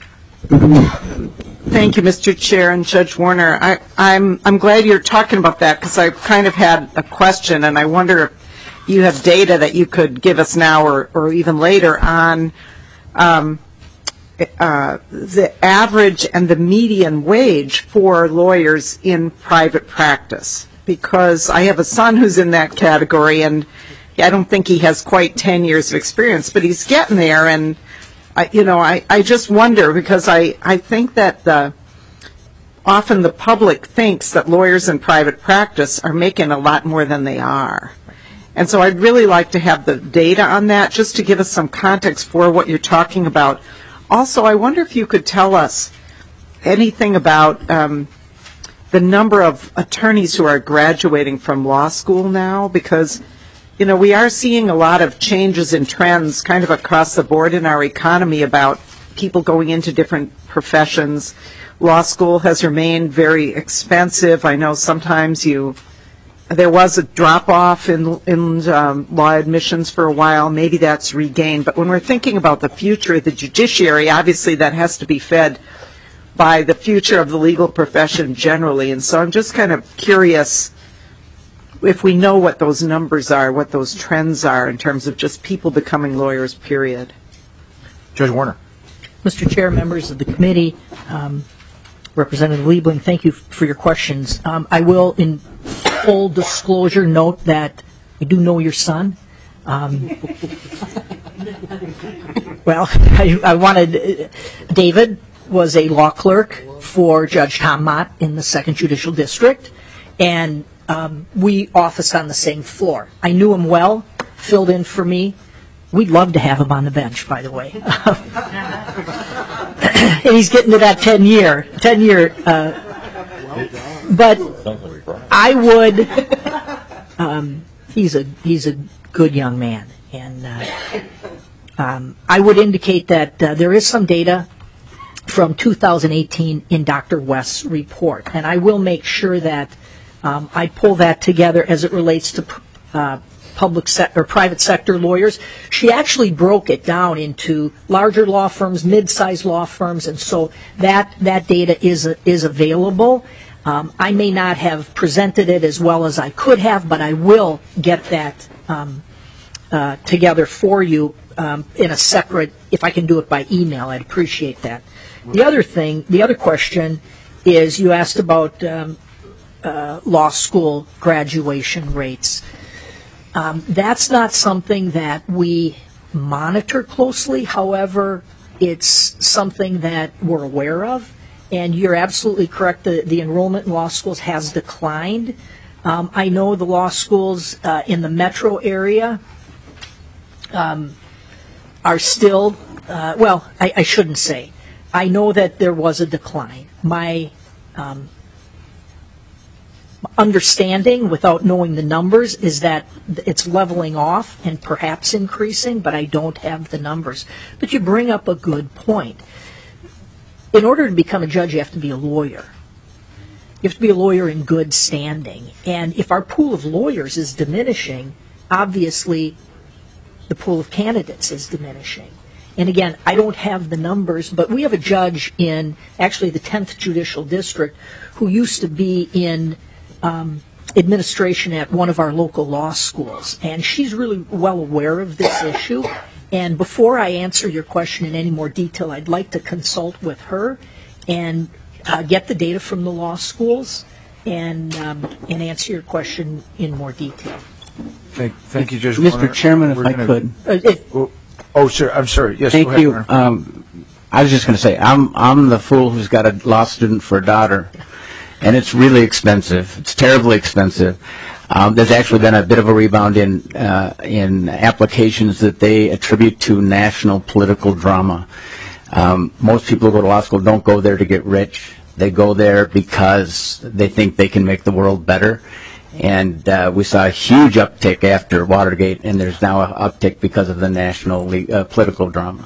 Thank you, Mr. Chair and Judge Warner. I'm glad you're talking about that because I kind of had a question, and I wonder if you have data that you could give us now or even later on the average and the median wage for lawyers in private practice. Because I have a son who's in that category, and I don't think he has quite 10 years of experience, but he's getting there, and I just wonder because I think that often the public thinks that lawyers in private practice are making a lot more than they are. And so I'd really like to have the data on that just to give us some context for what you're talking about. Also, I wonder if you could tell us anything about the number of attorneys who are graduating from law school now, because we are seeing a lot of changes in trends kind of across the board in our economy about people going into different professions. Law school has remained very expensive. I know sometimes there was a drop-off in law admissions for a while. Maybe that's regained. But when we're thinking about the future of the judiciary, obviously that has to be fed by the future of the legal profession generally. And so I'm just kind of curious if we know what those numbers are, what those trends are in terms of just people becoming lawyers, period. Judge Warner. Mr. Chair, members of the committee, Representative Liebling, thank you for your questions. I will, in full disclosure, note that I do know your son. Well, I wanted David was a law clerk for Judge Tom Mott in the 2nd Judicial District, and we officed on the same floor. I knew him well, filled in for me. We'd love to have him on the bench, by the way. And he's getting to that 10-year. But I would, he's a good young man, and I would indicate that there is some data from 2018 in Dr. West's report, and I will make sure that I pull that together as it relates to public sector, private sector lawyers. She actually broke it down into larger law firms, mid-sized law firms, and so that data is available. I may not have presented it as well as I could have, but I will get that together for you in a separate, if I can do it by email, I'd appreciate that. The other question is you asked about law school graduation rates. That's not something that we monitor closely. However, it's something that we're aware of. And you're absolutely correct. The enrollment in law schools has declined. I know the law schools in the metro area are still, well, I shouldn't say. I know that there was a decline. My understanding, without knowing the numbers, is that it's leveling off and perhaps increasing, but I don't have the numbers. But you bring up a good point. In order to become a judge, you have to be a lawyer. You have to be a lawyer in good standing. And if our pool of lawyers is diminishing, obviously the pool of candidates is diminishing. And again, I don't have the numbers, but we have a judge in actually the 10th Judicial District who used to be in administration at one of our local law schools. And she's really well aware of this issue. And before I answer your question in any more detail, I'd like to consult with her and get the data from the law schools and answer your question in more detail. Thank you, Judge Warner. Mr. Chairman, if I could. Oh, sir, I'm sorry. Yes, Thank go ahead, you. Warner. I was just going to say, I'm the fool who's got a law student for a daughter, and it's really expensive. It's terribly expensive. There's actually been a bit of a rebound in applications that they attribute to national political drama. Most people who go to law school don't go there to get rich. They go there because they think they can make the world better. And we saw a huge uptick after Watergate, and there's now an uptick because of the national political drama.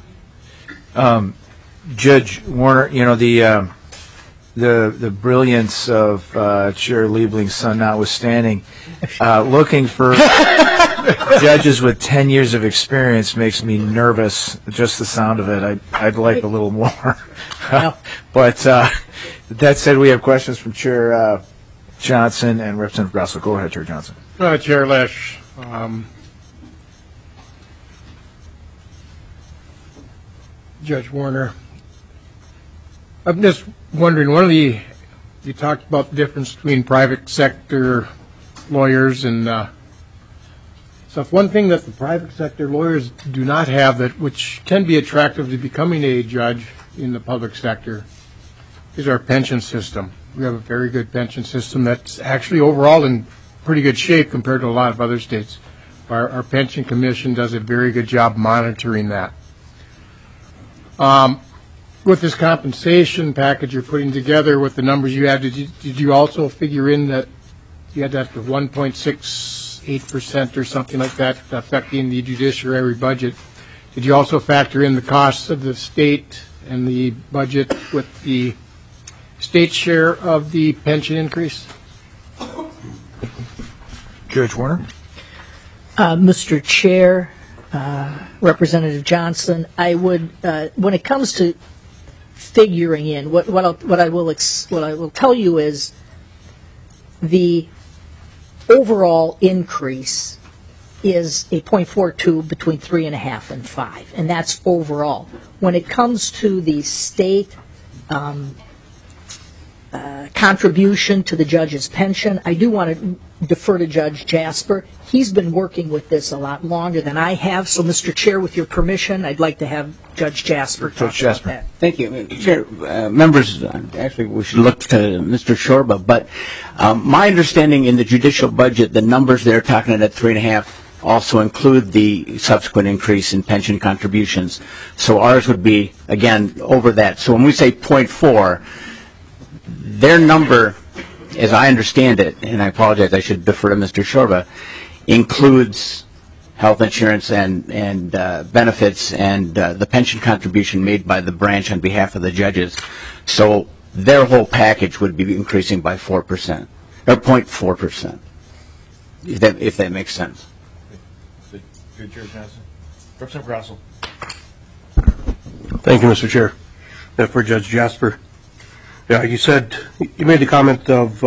Judge Warner, you know, the brilliance of Chair Liebling's son notwithstanding, looking for judges with 10 years of experience makes me nervous. Just the sound of it, I'd like a little more. But that said, we have questions from Chair Johnson and Representative Grosso. Go ahead, Chair Johnson. Chair Lesh, Judge Warner, I'm just wondering, you talked about the difference between private sector lawyers and stuff. One thing that the private sector lawyers do not have, which can be attractive to becoming a judge in the public sector, is our pension system. We have a very good pension system that's actually overall in pretty good shape compared to a lot of other states. Our pension commission does a very good job monitoring that. With this compensation package you're putting together with the numbers you have, did you also figure in that you had that 1.68% or something like that affecting the judiciary budget? Did you also factor in the costs of the state and the budget with the state share of the pension increase? Judge Warner? Mr. Chair, Representative Johnson, I would, when it comes to figuring in, what I will tell you is the overall increase is a 0.42 between 3.5 and 5, and that's overall. When it comes to the state contribution to the judge's pension, I do want to defer to Judge Jasper. He's been working with this a lot longer than I have, so Mr. Chair, with your permission, I'd like to have Judge Jasper talk about that. Thank you. Chair, members, actually we should look to Mr. Shorba, but my understanding in the judicial budget, the numbers they're talking at 3.5 also include the subsequent increase in pension contributions. So ours would be, again, over that. So when we say 0.4, their number, as I understand it, and I apologize, I should defer to Mr. Shorba, includes health insurance and benefits and the pension contribution made by the branch on behalf of the judges. So their whole package would be increasing by 4%, or 0.4%, if that makes sense. Good, Chair Johnson. Representative Grosso. Thank you, Mr. Chair. For Judge Jasper. Yeah, you said, you made the comment of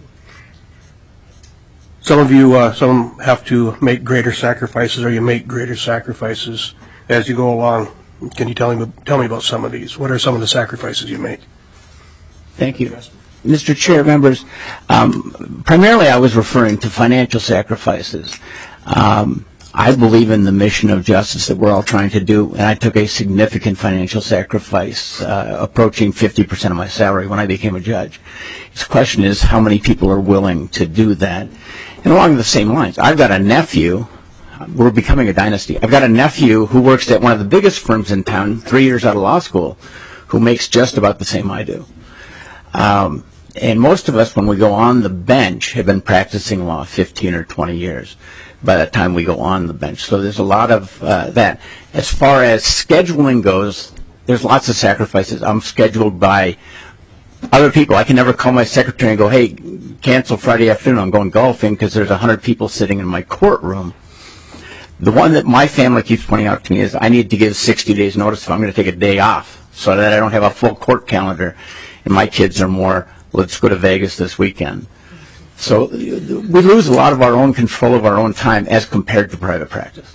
some have to make greater sacrifices, or you make greater sacrifices as you go along. Can you tell me about some of these? What are some of the sacrifices you make? Thank you. Mr. Chair, members, primarily I was referring to financial sacrifices. I believe in the mission of justice that we're all trying to do, and I took a significant financial sacrifice, approaching 50% of my salary when I became a judge. The question is, how many people are willing to do that? And along the same lines, I've got a nephew. We're becoming a dynasty. I've got a nephew who works at one of the biggest firms in town, 3 years out of law school, who makes just about the same I do. And most of us, when we go on the bench, have been practicing law 15 or 20 years by the time we go on the bench. So there's a lot of that. As far as scheduling goes, there's lots of sacrifices. I'm scheduled by other people. I can never call my secretary and go, hey, cancel Friday afternoon. I'm going golfing, because there's 100 people sitting in my courtroom. The one that my family keeps pointing out to me is I need to give 60 days notice if I'm going to take a day off, so that I don't have a full court calendar. And my kids are more, let's go to Vegas this weekend. So we lose a lot of our own control of our own time as compared to private practice.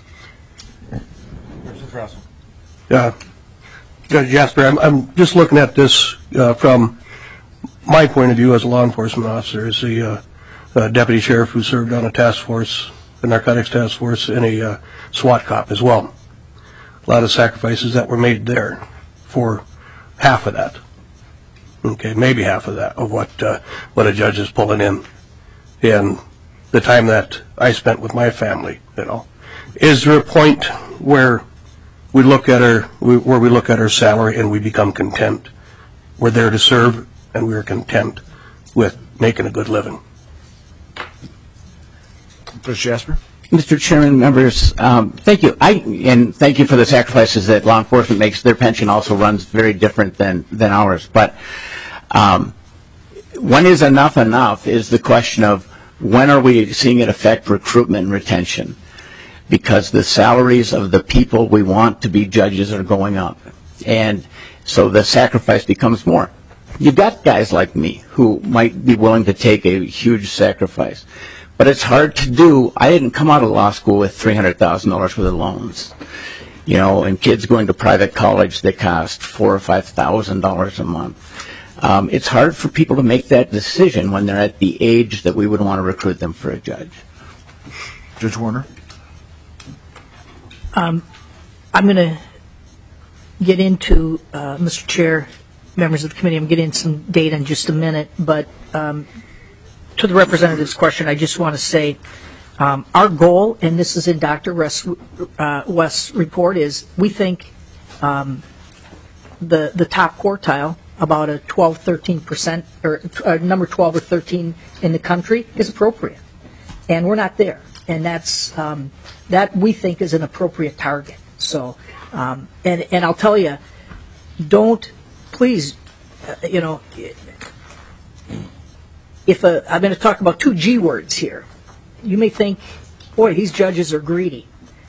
Judge Jasper, I'm just looking at this from my point of view as a law enforcement officer, as a deputy sheriff who served on a task force, the narcotics task force, and a SWAT cop as well. A lot of sacrifices that were made there for half of that. Okay, maybe half of that, of what a judge is pulling in the time that I spent with my family. Is there a point where we look at our salary and we become content? We're there to serve, and we're content with making a good living. Judge Jasper? Mr. Chairman, members, thank you. And thank you for the sacrifices that law enforcement makes. Their pension also runs very different than ours. But when is enough is the question of when are we seeing it affect recruitment and retention? Because the salaries of the people we want to be judges are going up. And so the sacrifice becomes more. You've got guys like me who might be willing to take a huge sacrifice. But it's hard to do. I didn't come out of law school with $300,000 worth of loans. You know, and kids going to private college that cost $4,000 or $5,000 a month. It's hard for people to make that decision when they're at the age that we would want to recruit them for a judge. Judge Warner? I'm going to get into, Mr. Chair, members of the committee, I'm getting into some data in just a minute, but to the representative's question, I just want to say our goal, and this is in Dr. West's report, is we think the top quartile, about a 12, 13%, or number 12 or 13 in the country, is appropriate. And we're not there. And that's that we think is an appropriate target. So, and I'll tell you, don't please, you know, if I'm going to talk about 2 G words here. You may think, boy, these judges are greedy.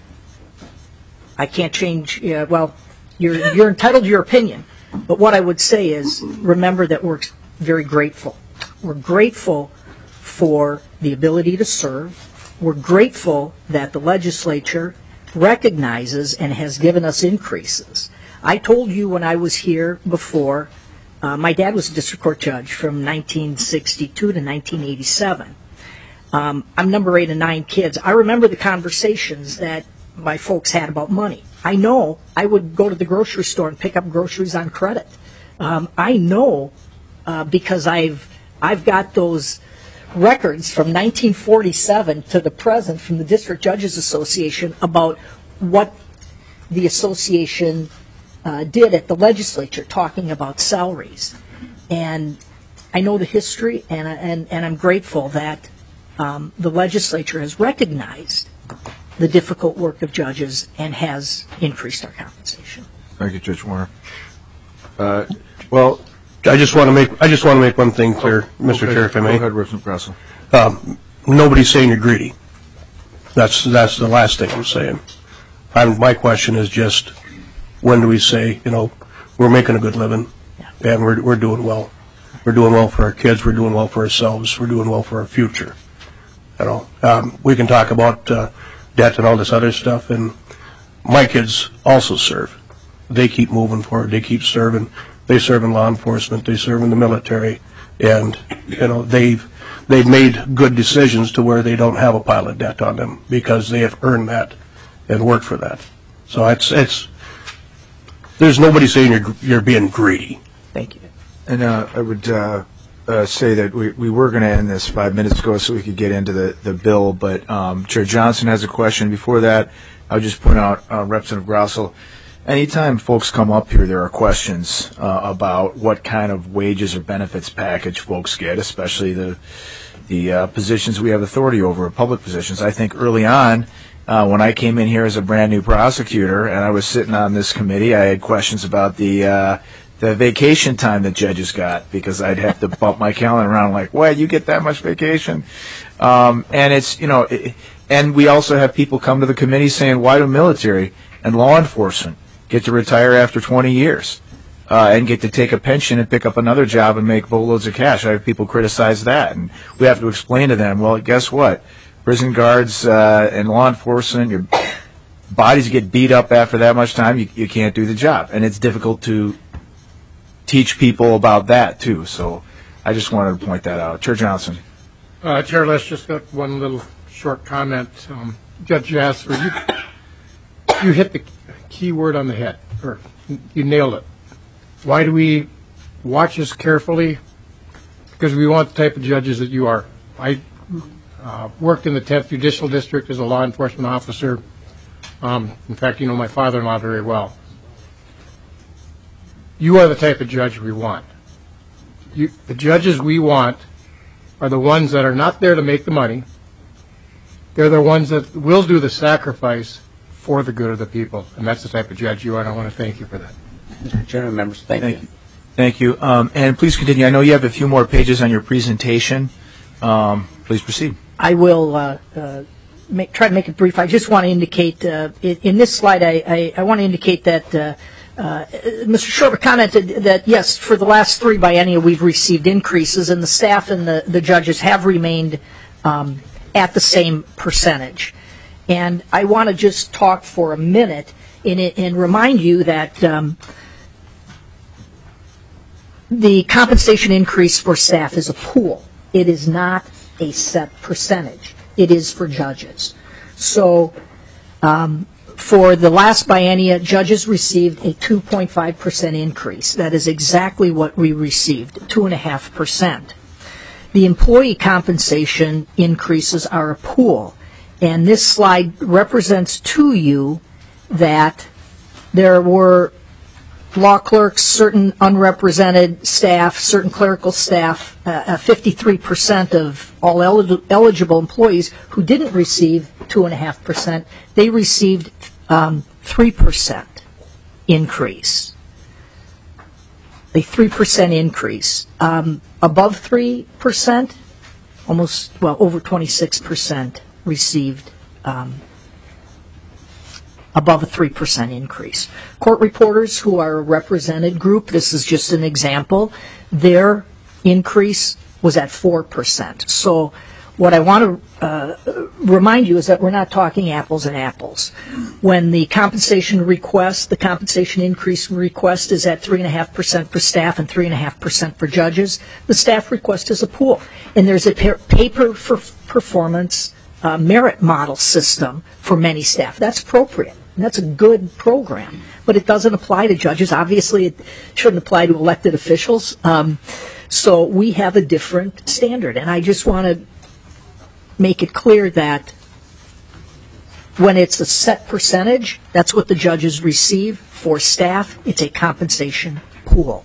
I can't change. Yeah, well, you're entitled to your opinion. But what I would say is, remember that we're very grateful. We're grateful for the ability to serve. We're grateful that the legislature recognizes and has given us increases. I told you when I was here before, my dad was a district court judge from 1962 to 1987. I'm number 8 of 9 kids. I remember the conversations that my folks had about money. I know I would go to the grocery store and pick up groceries on credit. I know because I've got those records from 1947 to the present from the District Judges Association about what the association did at the legislature talking about salaries. And I know the history, and I'm grateful that the legislature has recognized the difficult work of judges and has increased our compensation. Thank you, Judge Warner. Well, I just want to make one thing clear, Mr. Chair, if I may. Go ahead, Representative Grasso. Nobody's saying you're greedy. That's the last thing I'm saying. My question is just, when do we say, you know, we're making a good living, and we're doing well. We're doing well for our kids. We're doing well for ourselves. We're doing well for our future. You know, we can talk about debt and all this other stuff, and my kids also serve. They keep moving forward. They keep serving. They serve in law enforcement. They serve in the military, and you know they've made good decisions to where they don't have a pile of debt on them because they have earned that and worked for that. So it's there's nobody saying you're being greedy. Thank you. And I would say that we were going to end this 5 minutes ago so we could get into the bill, but Chair Johnson has a question. Before that, I'll just point out, Representative Grasso, anytime folks come up here, there are questions about what kind of wages or benefits package folks get, especially the positions we have authority over, public positions. I think early on, when I came in here as a brand new prosecutor and I was sitting on this committee, I had questions about the vacation time that judges got, because I'd have to bump my calendar around like, what, you get that much vacation? And it's, you know, and we also have people come to the committee saying, why do military and law enforcement get to retire after 20 years and get to take a pension and pick up another job and make boatloads of cash? I have people criticize that, and we have to explain to them, well, guess what? Prison guards and law enforcement, your bodies get beat up after that much time, you can't do the job. And it's difficult to teach people about that, too. So I just wanted to point that out. Chair Johnson. Chair, let's just got one little short comment. Judge Jasper, you hit the key word on the head, or you nailed it. Why do we watch this carefully? Because we want the type of judges that you are. I worked in the 10th Judicial District as a law enforcement officer. In fact, you know my father-in-law very well. You are the type of judge we want. The judges we want are the ones that are not there to make the money. they're the ones that will do the sacrifice for the good of the people, and that's the type of judge you are, and I want to thank you for that. Mr. Chairman, members, thank you. Thank you. And please continue. I know you have a few more pages on your presentation. Please proceed. I will try to make it brief. I just want to indicate, in this slide, I want to indicate that Mr. Shorba commented that, yes, for the last 3 biennia, we've received increases, and the staff and the judges have remained at the same percentage. And I want to just talk for a minute and remind you that the compensation increase for staff is a pool. It is not a set percentage. It is for judges. So for the last biennia, judges received a 2.5% increase. That is exactly what we received, 2.5%. The employee compensation increases are a pool. And this slide represents to you that there were law clerks, certain unrepresented staff, certain clerical staff, 53% of all eligible employees who didn't receive 2.5%, they received 3% increase. A 3% increase. Above 3%, over 26% received above a 3% increase. Court reporters who are a represented group, this is just an example, their increase was at 4%. So what I want to remind you is that we're not talking apples and apples. When the compensation increase request is at 3.5% for staff and 3.5% for judges, the staff request is a pool. And there's a paper for performance merit model system for many staff. That's appropriate. And that's a good program. But it doesn't apply to judges. Obviously, it shouldn't apply to elected officials. So we have a different standard. And I just want to make it clear that when it's a set percentage, that's what the judges receive. For staff, it's a compensation pool.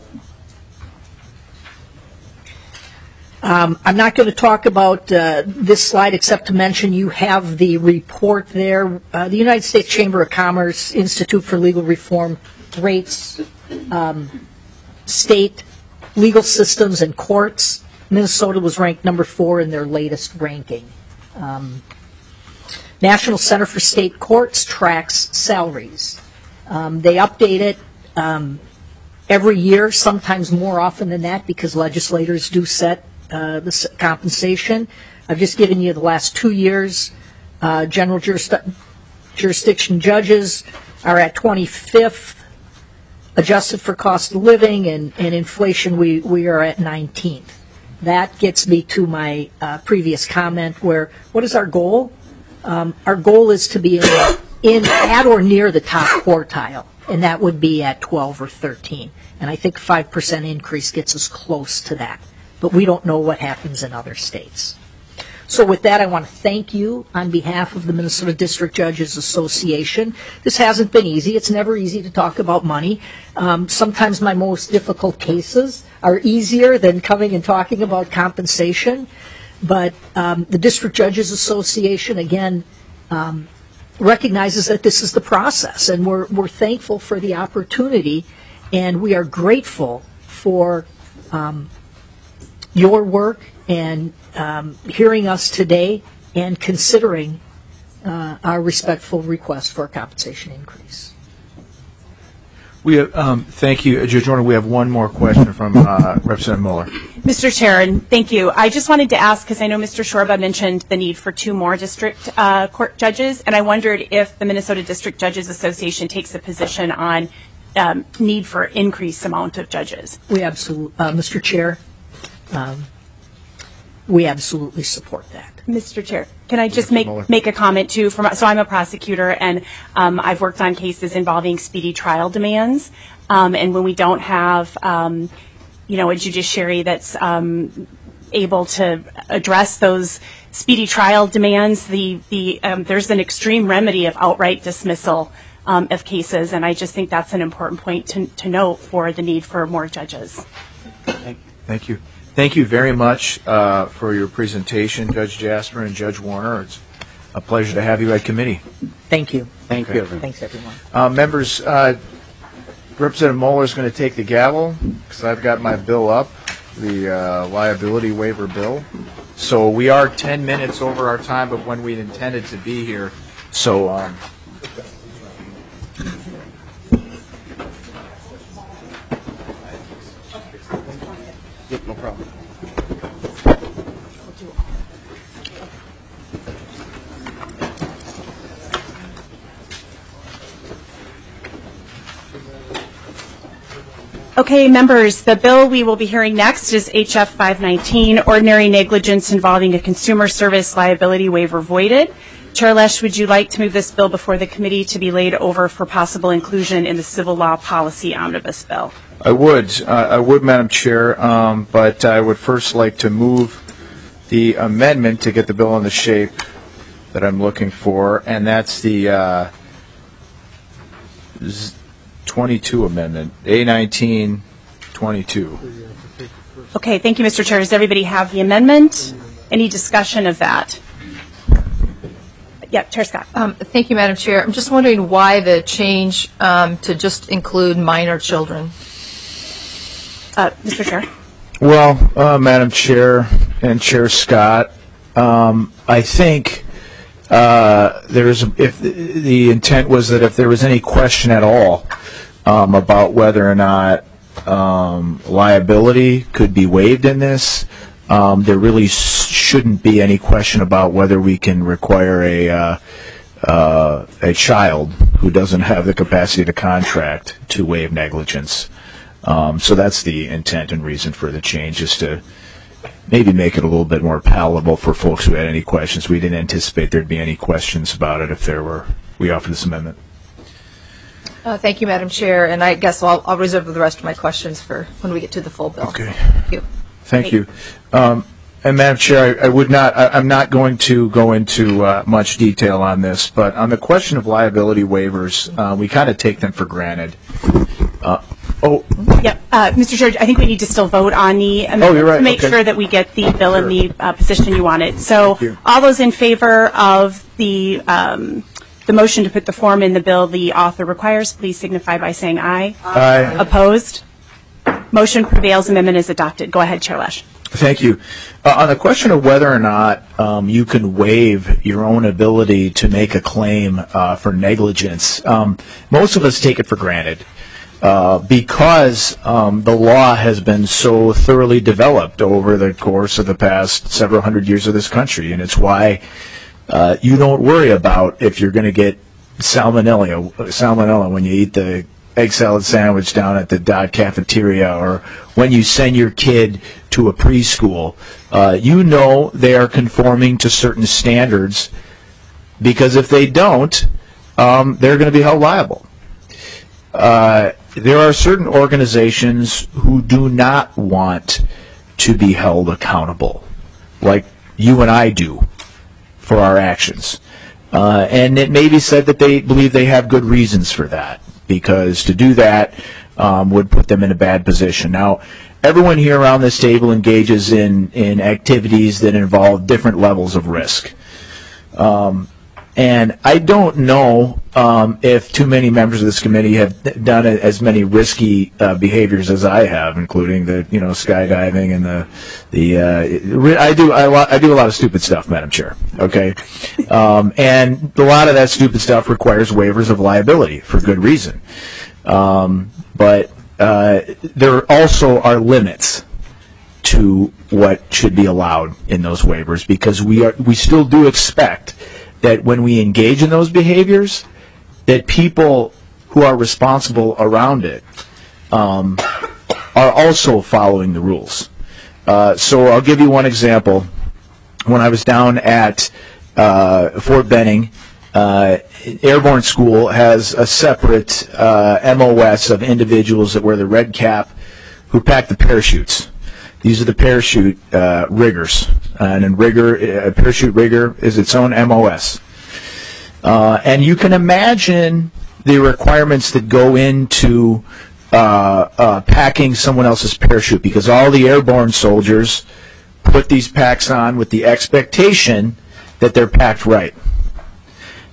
I'm not going to talk about this slide except to mention you have the report there. The United States Chamber of Commerce Institute for Legal Reform rates state legal systems and courts. Minnesota was ranked number 4 in their latest ranking. National Center for State Courts tracks salaries. They update it every year, sometimes more often than that because legislators do set the compensation. I've just given you the last 2 years. General jurisdiction judges are at 25th. Adjusted for cost of living and inflation, we are at 19th. That gets me to my previous comment where, what is our goal? Our goal is to be in at or near the top quartile, and that would be at 12 or 13. And I think 5% increase gets us close to that. But we don't know what happens in other states. So with that, I want to thank you on behalf of the Minnesota District Judges Association. This hasn't been easy. It's never easy to talk about money. Sometimes my most difficult cases are easier than coming and talking about compensation. But the District Judges Association, again, recognizes that this is the process. And we're thankful for the opportunity. And we are grateful for your work and hearing us today and considering our respectful request for a compensation increase. We have, thank you, Judge Warner. We have one more question from Representative Mueller. Mr. Chair, and thank you. I just wanted to ask, because I know Mr. Shorba mentioned the need for 2 more district court judges, and I wondered if the Minnesota District Judges Association takes a position on need for increased amount of judges. We absolutely, Mr. Chair, we absolutely support that. Mr. Chair, can I just make a comment too? So I'm a prosecutor, and I've worked on cases involving speedy trial demands. And when we don't have, a judiciary that's able to address those speedy trial demands, there's an extreme remedy of outright dismissal of cases, and I just think that's an important point to note for the need for more judges. Thank you. Thank you very much for your presentation, Judge Jasper and Judge Warner. It's a pleasure to have you at committee. Thank you. Thank you. Thanks, everyone. Members, Representative Moeller is going to take the gavel because I've got my bill up, the liability waiver bill. So we are 10 minutes over our time of when we intended to be here. So No problem. Okay, members, the bill we will be hearing next is HF 519, Ordinary Negligence Involving a Consumer Service Liability Waiver Voided. Chair Lesch, would you like to move this bill before the committee to be laid over for possible inclusion in the Civil Law Policy Omnibus Bill? I would, Madam Chair, but I would first like to move the amendment to get the bill in the shape that I'm looking for, and that's the 22 amendment, A19-22. Okay, thank you, Mr. Chair. Does everybody have the amendment? Any discussion of that? Yeah, Chair Scott. Thank you, Madam Chair. I'm just wondering why the change to just include minor children. Mr. Chair. Well, Madam Chair and Chair Scott, I think if the intent was that if there was any question at all about whether or not liability could be waived in this, there really shouldn't be any question about whether we can require a child who doesn't have the capacity to contract to waive negligence. So that's the intent and reason for the change, is to maybe make it a little bit more palatable for folks who had any questions. We didn't anticipate there'd be any questions about it if we offered this amendment. Thank you, Madam Chair, and I guess I'll reserve the rest of my questions for when we get to the full bill. Okay. Thank you. Thank you. And Madam Chair, I'm not going to go into much detail on this, but on the question of liability waivers, we kind of take them for granted. Mr. Chair, I think we need to still vote on the amendment you're right. to make sure that we get the bill in the position you want it. So all those in favor of the motion to put the form in the bill the author requires, please signify by saying aye. Aye. Opposed? Motion prevails. Amendment is adopted. Go ahead, Chair Lesch. Thank you. On the question of whether or not you can waive your own ability to make a claim for negligence, most of us take it for granted. Because the law has been so thoroughly developed over the course of the past several hundred years of this country, and it's why you don't worry about if you're going to get salmonella when you eat the egg salad sandwich down at the Dodd cafeteria, or when you send your kid to a preschool. You know they are conforming to certain standards, because if they don't, they're going to be held liable. There are certain organizations who do not want to be held accountable, like you and I do, for our actions. And it may be said that they believe they have good reasons for that, because to do that would put them in a bad position. Now, everyone here around this table engages in activities that involve different levels of risk. And I don't know if too many members of this committee have done as many risky behaviors as I have, including the skydiving and I do a lot of stupid stuff, Madam Chair. Okay, and a lot of that stupid stuff requires waivers of liability for good reason. But there also are limits to what should be allowed in those waivers, because we still do expect that when we engage in those behaviors, that people who are responsible around it are also following the rules. So I'll give you one example. When I was down at Fort Benning, Airborne School has a separate MOS of individuals that wear the red cap who pack the parachutes. These are the parachute riggers, and a parachute rigger is its own MOS. And you can imagine the requirements that go into packing someone else's parachute, because all the airborne soldiers put these packs on with the expectation that they're packed right.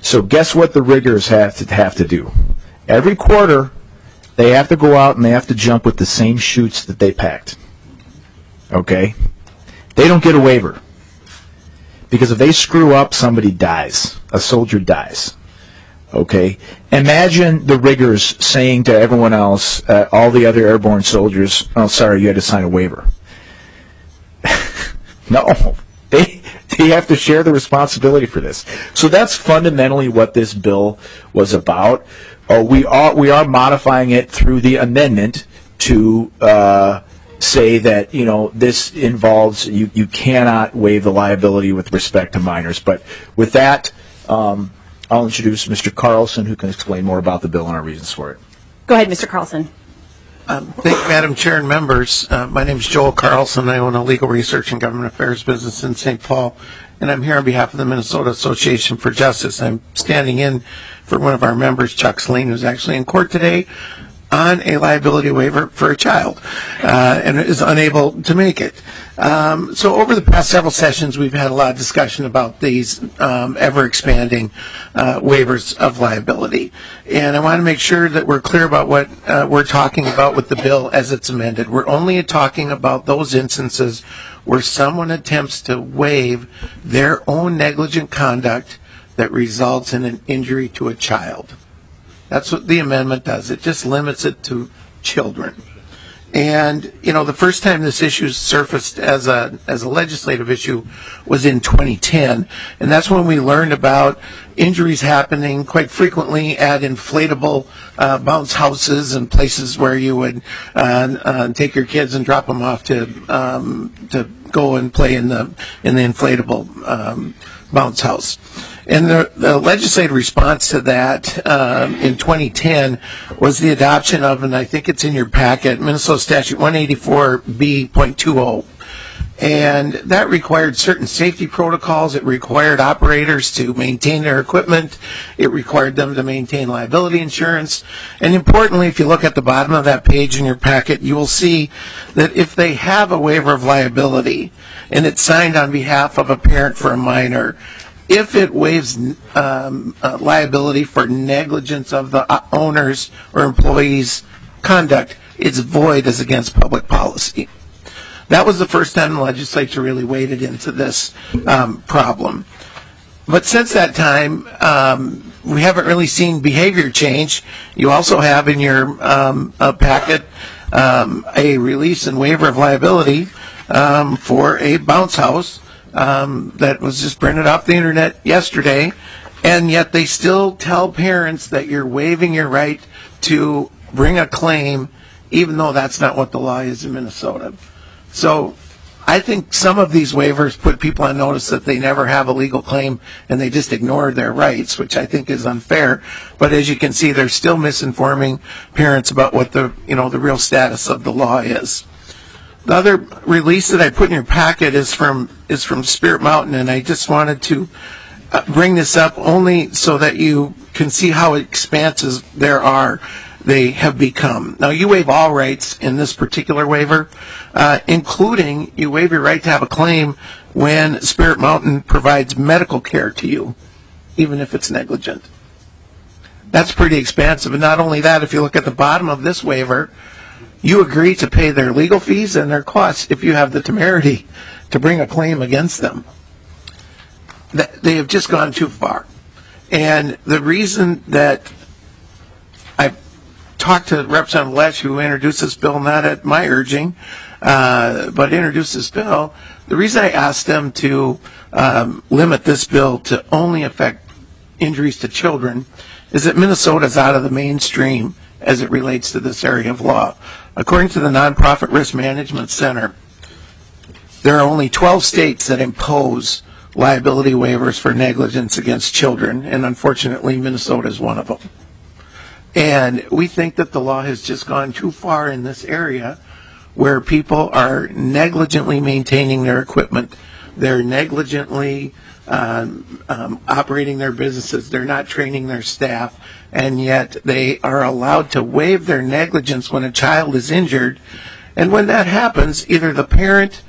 So guess what the riggers have to do? Every quarter, they have to go out and they have to jump with the same chutes that they packed. Okay? They don't get a waiver. Because if they screw up, somebody dies. A soldier dies. Okay? Imagine the riggers saying to everyone else, all the other airborne soldiers, oh, sorry, you had to sign a waiver. No. They have to share the responsibility for this. So that's fundamentally what this bill was about. We are modifying it through the amendment to say that, this involves, you cannot waive the liability with respect to minors. But with that, I'll introduce Mr. Carlson, who can explain more about the bill and our reasons for it. Go ahead, Mr. Carlson. Thank you, Madam Chair and members. My name is Joel Carlson. I own a legal research and government affairs business in St. Paul, and I'm here on behalf of the Minnesota Association for Justice. I'm standing in for one of our members, Chuck Sleen, who's actually in court today on a liability waiver for a child and is unable to make it. So over the past several sessions, we've had a lot of discussion about these ever-expanding waivers of liability. And I want to make sure that we're clear about what we're talking about with the bill as it's amended. We're only talking about those instances where someone attempts to waive their own negligent conduct that results in an injury to a child. That's what the amendment does. It just limits it to children. And, the first time this issue surfaced as a legislative issue was in 2010. And that's when we learned about injuries happening quite frequently at inflatable bounce houses and places where you would take your kids and drop them off to go and play in the inflatable bounce house. And the legislative response to that in 2010 was the adoption of, and I think it's in your packet, Minnesota Statute 184B.20. And that required certain safety protocols. It required operators to maintain their equipment. It required them to maintain liability insurance. And importantly, if you look at the bottom of that page in your packet, you will see that if they have a waiver of liability and it's signed on behalf of a parent for a minor, if it waives liability for negligence of the owner's or employee's conduct, it's void as against public policy. That was the first time the legislature really waded into this problem. But since that time, we haven't really seen behavior change. You also have in your packet a release and waiver of liability for a bounce house that was just printed off the internet yesterday, and yet they still tell parents that you're waiving your right to bring a claim, even though that's not what the law is in Minnesota. So I think some of these waivers put people on notice that they never have a legal claim and they just ignore their rights, which I think is unfair. But as you can see, they're still misinforming parents about what the real status of the law is. The other release that I put in your packet is from Spirit Mountain, and I just wanted to bring this up only so that you can see how expansive they have become. Now, you waive all rights in this particular waiver, including you waive your right to have a claim when Spirit Mountain provides medical care to you, even if it's negligent. That's pretty expansive. And not only that, if you look at the bottom of this waiver, you agree to pay their legal fees and their costs if you have the temerity to bring a claim against them. They have just gone too far. And the reason that I talked to Representative Letch, who introduced this bill, not at my urging, but introduced this bill, the reason I asked them to limit this bill to only affect injuries to children is that Minnesota is out of the mainstream as it relates to this area of law. According to the Nonprofit Risk Management Center, there are only 12 states that impose liability waivers for negligence against children, and unfortunately Minnesota is one of them. And we think that the law has just gone too far in this area where people are negligently maintaining their equipment. They're negligently operating their businesses. They're not training their staff. And yet they are allowed to waive their negligence when a child is injured. And when that happens, either the parent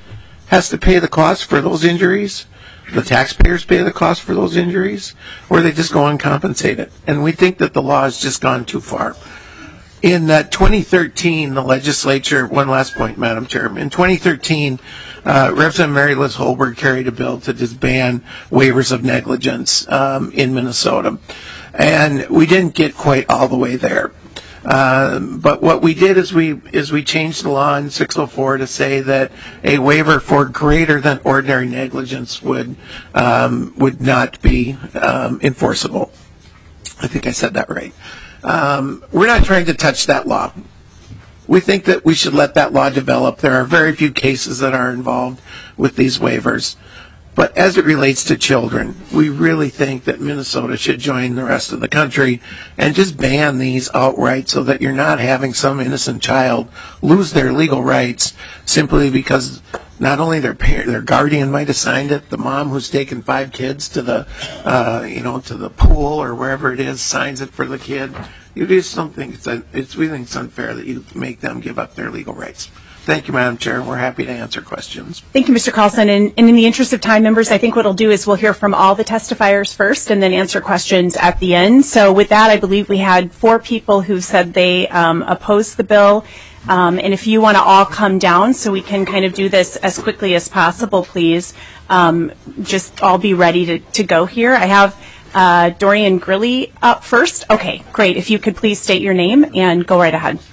has to pay the cost for those injuries? The taxpayers pay the cost for those injuries? Or they just go uncompensated? And we think that the law has just gone too far. In 2013, the legislature, one last point, Madam Chair. In 2013, Representative Mary Liz Holberg carried a bill to just ban waivers of negligence in Minnesota. And we didn't get quite all the way there. But what we did is we changed the law in 604 to say that a waiver for greater than ordinary negligence would not be enforceable. I think I said that right. We're not trying to touch that law. We think that we should let that law develop. There are very few cases that are involved with these waivers. But as it relates to children, we really think that Minnesota should join the rest of the country and just ban these outright so that you're not having some innocent child lose their legal rights simply because not only their guardian might have signed it, the mom who's taken 5 kids to the to the pool or wherever it is signs it for the kid. You do something. We think it's unfair that you make them give up their legal rights. Thank you, Madam Chair. We're happy to answer questions. Thank you, Mr. Carlson. And in the interest of time, members, I think what we'll do is we'll hear from all the testifiers first and then answer questions at the end. So with that, I believe we had 4 people who said they opposed the bill. And if you want to all come down so we can kind of do this as quickly as possible, please, just all be ready to go here. I have Dorian Grilly up first. Okay, great. If you could please state your name and go right ahead.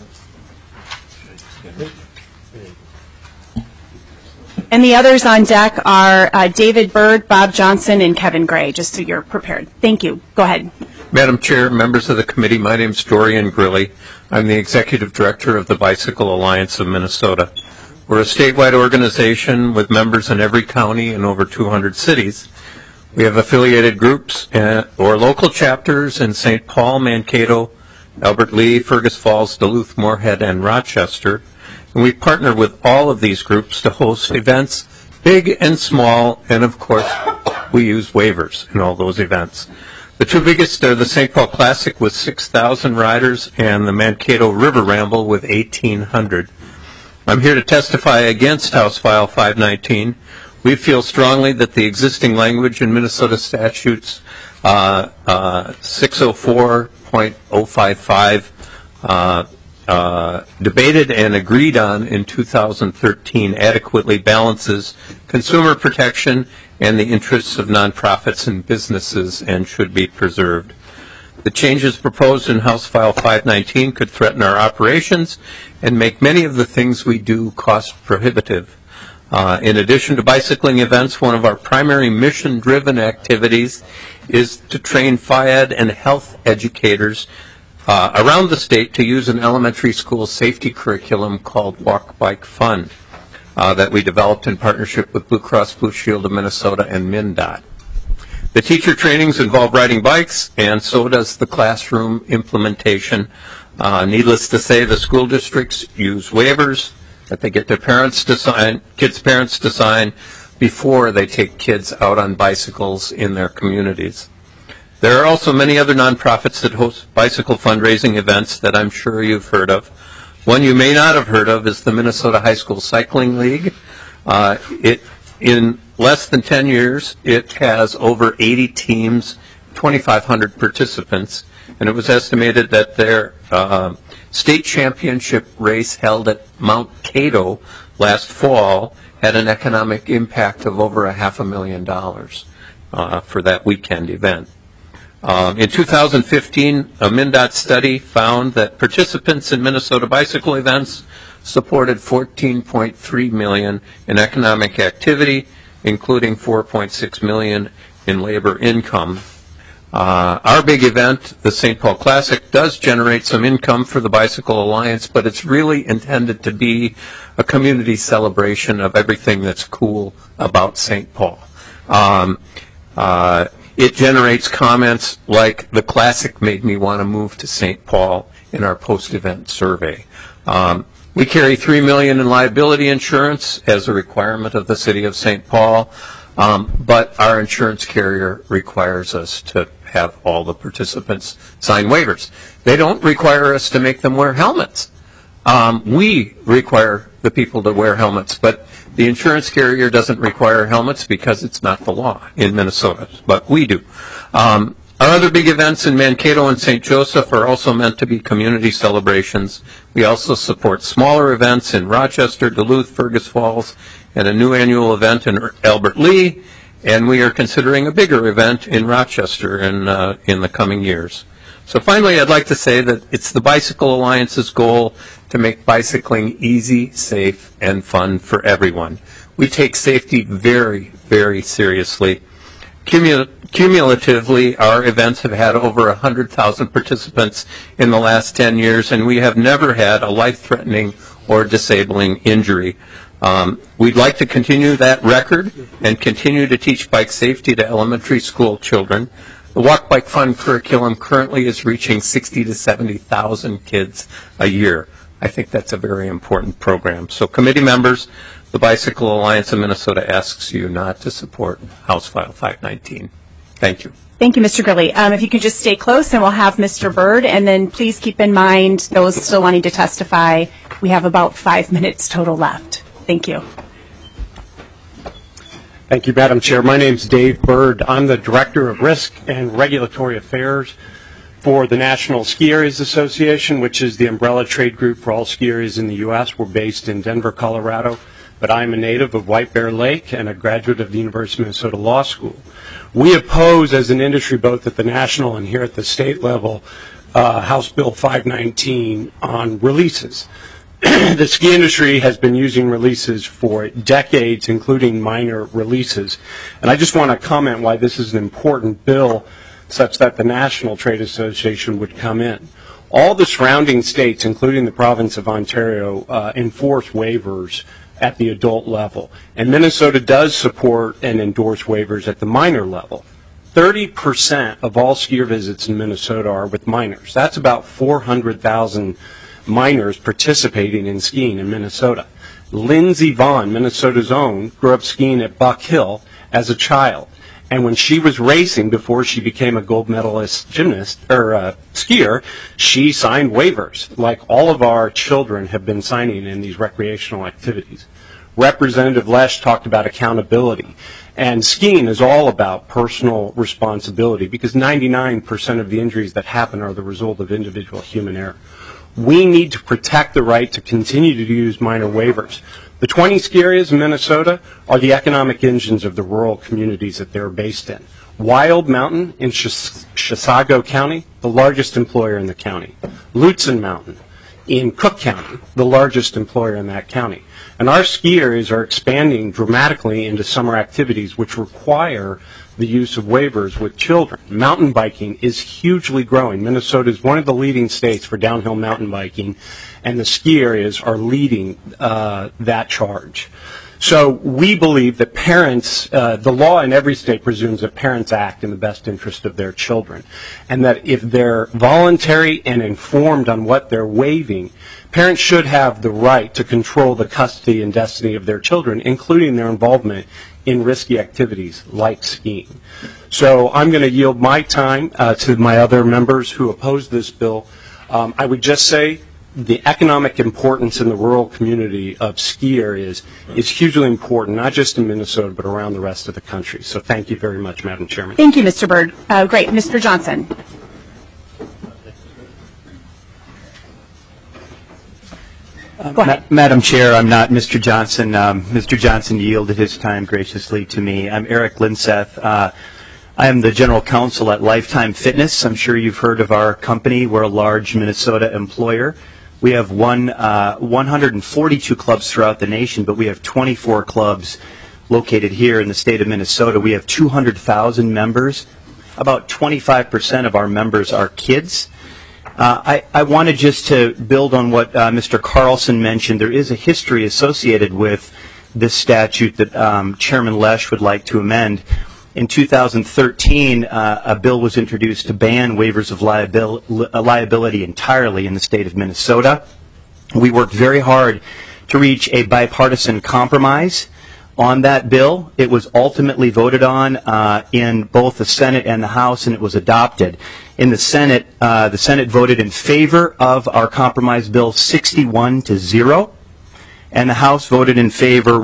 And the others on deck are David Bird, Bob Johnson, and Kevin Gray, just so you're prepared. Thank you. Go ahead. Madam Chair, members of the committee, my name is Dorian Grilly. I'm the Executive Director of the Bicycle Alliance of Minnesota. We're a statewide organization with members in every county and over 200 cities. We have affiliated groups or local chapters in St. Paul, Mankato, Albert Lea, Fergus Falls, Duluth, Moorhead, and Rochester. And we partner with all of these groups to host events, big and small, and of course, we use waivers in all those events. The 2 biggest are the St. Paul Classic with 6,000 riders and the Mankato River Ramble with 1,800. I'm here to testify against House File 519. We feel strongly that the existing language in Minnesota statutes 604.055 debated and agreed on in 2013 adequately balances consumer protection and the interests of nonprofits and businesses and should be preserved. The changes proposed in House File 519 could threaten our operations and make many of the things we do cost prohibitive. In addition to bicycling events, one of our primary mission-driven activities is to train FIAD and health educators around the state to use an elementary school safety curriculum called Walk, Bike, Fun that we developed in partnership with Blue Cross Blue Shield of Minnesota and MnDOT. The teacher trainings involve riding bikes, and so does the classroom implementation. Needless to say, the school districts use waivers that they get their parents to sign, kids' parents to sign, before they take kids out on bicycles in their communities. There are also many other nonprofits that host bicycle fundraising events that I'm sure you've heard of. One you may not have heard of is the Minnesota High School Cycling League. In less than 10 years, it has over 80 teams, 2,500 participants, and it was estimated that their state championship race held at Mount Cato last fall had an economic impact of over $500,000 for that weekend event. In 2015, a MnDOT study found that participants in Minnesota bicycle events supported $14.3 million in economic activity, including $4.6 million in labor income. Our big event, the St. Paul Classic, does generate some income for the Bicycle Alliance, but it's really intended to be a community celebration of everything that's cool about St. Paul. It generates comments like, the Classic made me want to move to St. Paul in our post-event survey. We carry $3 million in liability insurance as a requirement of the city of St. Paul, but our insurance carrier requires us to have all the participants sign waivers. They don't require us to make them wear helmets. We require the people to wear helmets, but The insurance carrier doesn't require helmets because it's not the law in Minnesota, but we do. Our other big events in Mankato and St. Joseph are also meant to be community celebrations. We also support smaller events in Rochester, Duluth, Fergus Falls, and a new annual event in Albert Lea, and we are considering a bigger event in Rochester in the coming years. So finally, I'd like to say that it's the Bicycle Alliance's goal to make bicycling easy, safe, and fun for everyone. We take safety very, very seriously. Cumulatively, our events have had over 100,000 participants in the last 10 years, and we have never had a life-threatening or disabling injury. We'd like to continue that record and continue to teach bike safety to elementary school children. The Walk Bike Fun curriculum currently is reaching 60 to 70,000 kids a year. I think that's a very important program. So committee members, the Bicycle Alliance of Minnesota asks you not to support House File 519. Thank you. Thank you, Mr. Gurley. If you could just stay close, and we'll have Mr. Byrd, and then please keep in mind those still wanting to testify. We have about 5 minutes total left. Thank you. Thank you, Madam Chair. My name is Dave Byrd. I'm the Director of Risk and Regulatory Affairs for the National Ski Areas Association, which is the umbrella trade group for all ski areas in the U.S. We're based in Denver, Colorado, but I'm a native of White Bear Lake and a graduate of the University of Minnesota Law School. We oppose, as an industry, both at the national and here at the state level, House Bill 519 on releases. The ski industry has been using releases for decades, including minor releases. And I just want to comment why this is an important bill such that the National Trade Association would come in. All the surrounding states, including the province of Ontario, enforce waivers at the adult level. And Minnesota does support and endorse waivers at the minor level. 30% of all skier visits in Minnesota are with minors. That's about 400,000 minors participating in skiing in Minnesota. Lindsey Vaughn, Minnesota's own, grew up skiing at Buck Hill as a child. And when she was racing before she became a gold medalist gymnast or skier, she signed waivers like all of our children have been signing in these recreational activities. Representative Lesch talked about accountability. And skiing is all about personal responsibility because 99% of the injuries that happen are the result of individual human error. We need to protect the right to continue to use minor waivers. The 20 ski areas in Minnesota are the economic engines of the rural communities that they're based in. Wild Mountain in Chisago County, the largest employer in the county. Lutsen Mountain in Cook County, the largest employer in that county. And our ski areas are expanding dramatically into summer activities which require the use of waivers with children. Mountain biking is hugely growing. Minnesota is one of the leading states for downhill mountain biking, and the ski areas are leading that charge. So we believe that parents, the law in every state presumes that parents act in the best interest of their children, and that if they're voluntary and informed on what they're waiving, parents should have the right to control the custody and destiny of their children, including their involvement in risky activities like skiing. So I'm going to yield my time to my other members who oppose this bill. I would just say the economic importance in the rural community of ski areas is hugely important, not just in Minnesota, but around the rest of the country. So thank you very much, Madam Chairman. Thank you, Mr. Byrd. Great. Mr. Johnson. Go ahead. Madam Chair, I'm not Mr. Johnson. Mr. Johnson yielded his time graciously to me. I'm Eric Linseth. I am the General Counsel at Lifetime Fitness. I'm sure you've heard of our company. We're a large Minnesota employer. We have 142 clubs throughout the nation, but we have 24 clubs located here in the state of Minnesota. We have 200,000 members. About 25% of our members are kids. I wanted just to build on what Mr. Carlson mentioned. There is a history associated with this statute that Chairman Lesch would like to amend. In 2013, a bill was introduced to ban waivers of liability entirely in the state of Minnesota. We worked very hard to reach a bipartisan compromise on that bill. It was ultimately voted on in both the Senate and the House, and it was adopted. In the Senate voted in favor of our compromise bill 61-0. and the House voted in favor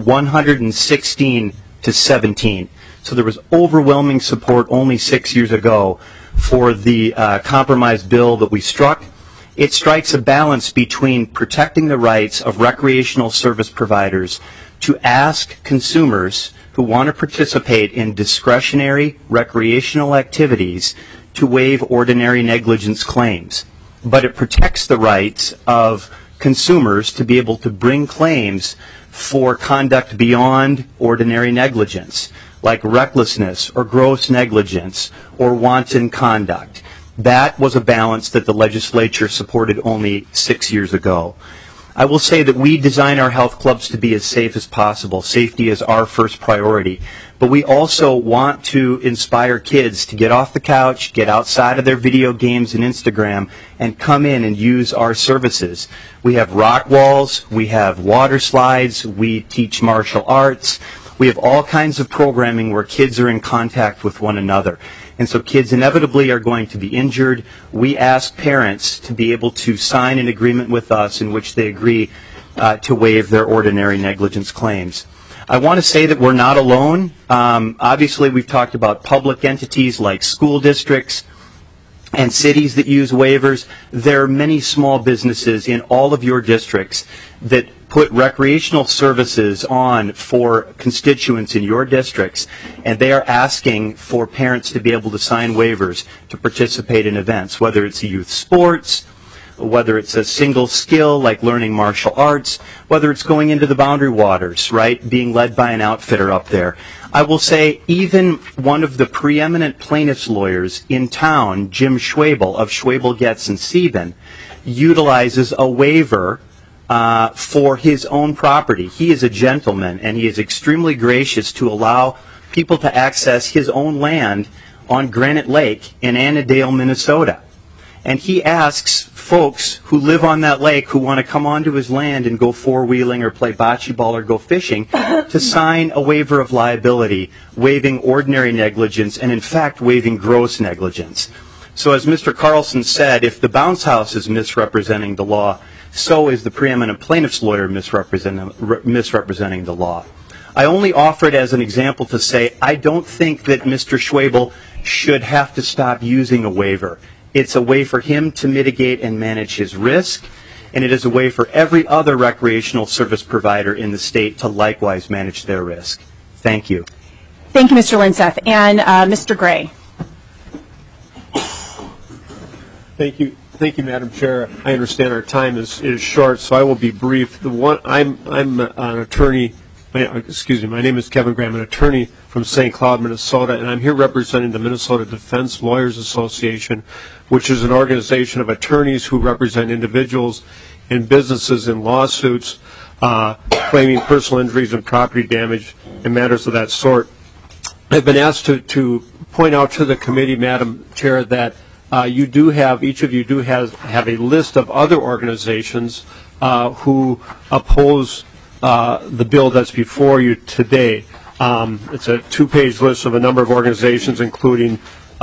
116 to 17. So there was overwhelming support only 6 years ago for the compromise bill that we struck. It strikes a balance between protecting the rights of recreational service providers to ask consumers who want to participate in discretionary recreational activities to waive ordinary negligence claims. But it protects the rights of consumers to be able to bring claims for conduct beyond ordinary negligence, like recklessness or gross negligence or wanton conduct. That was a balance that the legislature supported only 6 years ago. I will say that we design our health clubs to be as safe as possible. Safety is our first priority. But we also want to inspire kids to get off the couch, get outside of their video games and Instagram, and come in and use our services. We have rock walls, we have water slides, we teach martial arts. We have all kinds of programming where kids are in contact with one another. And so kids inevitably are going to be injured. We ask parents to be able to sign an agreement with us in which they agree to waive their ordinary negligence claims. I want to say that we're not alone. Obviously, we've talked about public entities like school districts and cities that use waivers. There are many small businesses in all of your districts that put recreational services on for constituents in your districts, and they are asking for parents to be able to sign waivers to participate in events, whether it's youth sports, whether it's a single skill like learning martial arts, whether it's going into the Boundary Waters, right, being led by an outfitter up there. I will say even one of the preeminent plaintiffs' lawyers in town, Jim Schwabel of Schwabel, Getz, and Sieben, utilizes a waiver for his own property. He is a gentleman, and he is extremely gracious to allow people to access his own land on Granite Lake in Annandale, Minnesota. And he asks folks who live on that lake who want to come onto his land and go four-wheeling or play bocce ball or go fishing to sign a waiver of liability, waiving ordinary negligence, and in fact waiving gross negligence. So as Mr. Carlson said, if the bounce house is misrepresenting the law, so is the preeminent plaintiff's lawyer misrepresenting the law. I only offer it as an example to say I don't think that Mr. Schwabel should have to stop using a waiver. It's a way for him to mitigate and manage his risk, and it is a way for every other recreational service provider in the state to likewise manage their risk. Thank you. Thank you, Mr. Linseth. And Mr. Gray. Thank you, Madam Chair. I understand our time is short, so I will be brief. I'm an attorney. My name is Kevin Graham, an attorney from St. Cloud, Minnesota, and I'm here representing the Minnesota Defense Lawyers Association, which is an organization of attorneys who represent individuals and businesses in lawsuits claiming personal injuries and property damage and matters of that sort. I've been asked to point out to the committee, Madam Chair, that each of you do have a list of other organizations who oppose the bill that's before you today. It's a two-page list of a number of organizations, including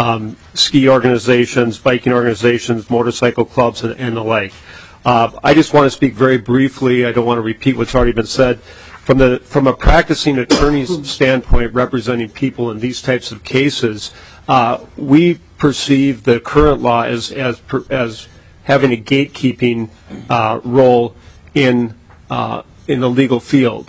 ski organizations, biking organizations, motorcycle clubs, and the like. I just want to speak very briefly. I don't want to repeat what's already been said. From a practicing attorney's standpoint, representing people in these types of cases, we perceive the current law as having a gatekeeping role in the legal field.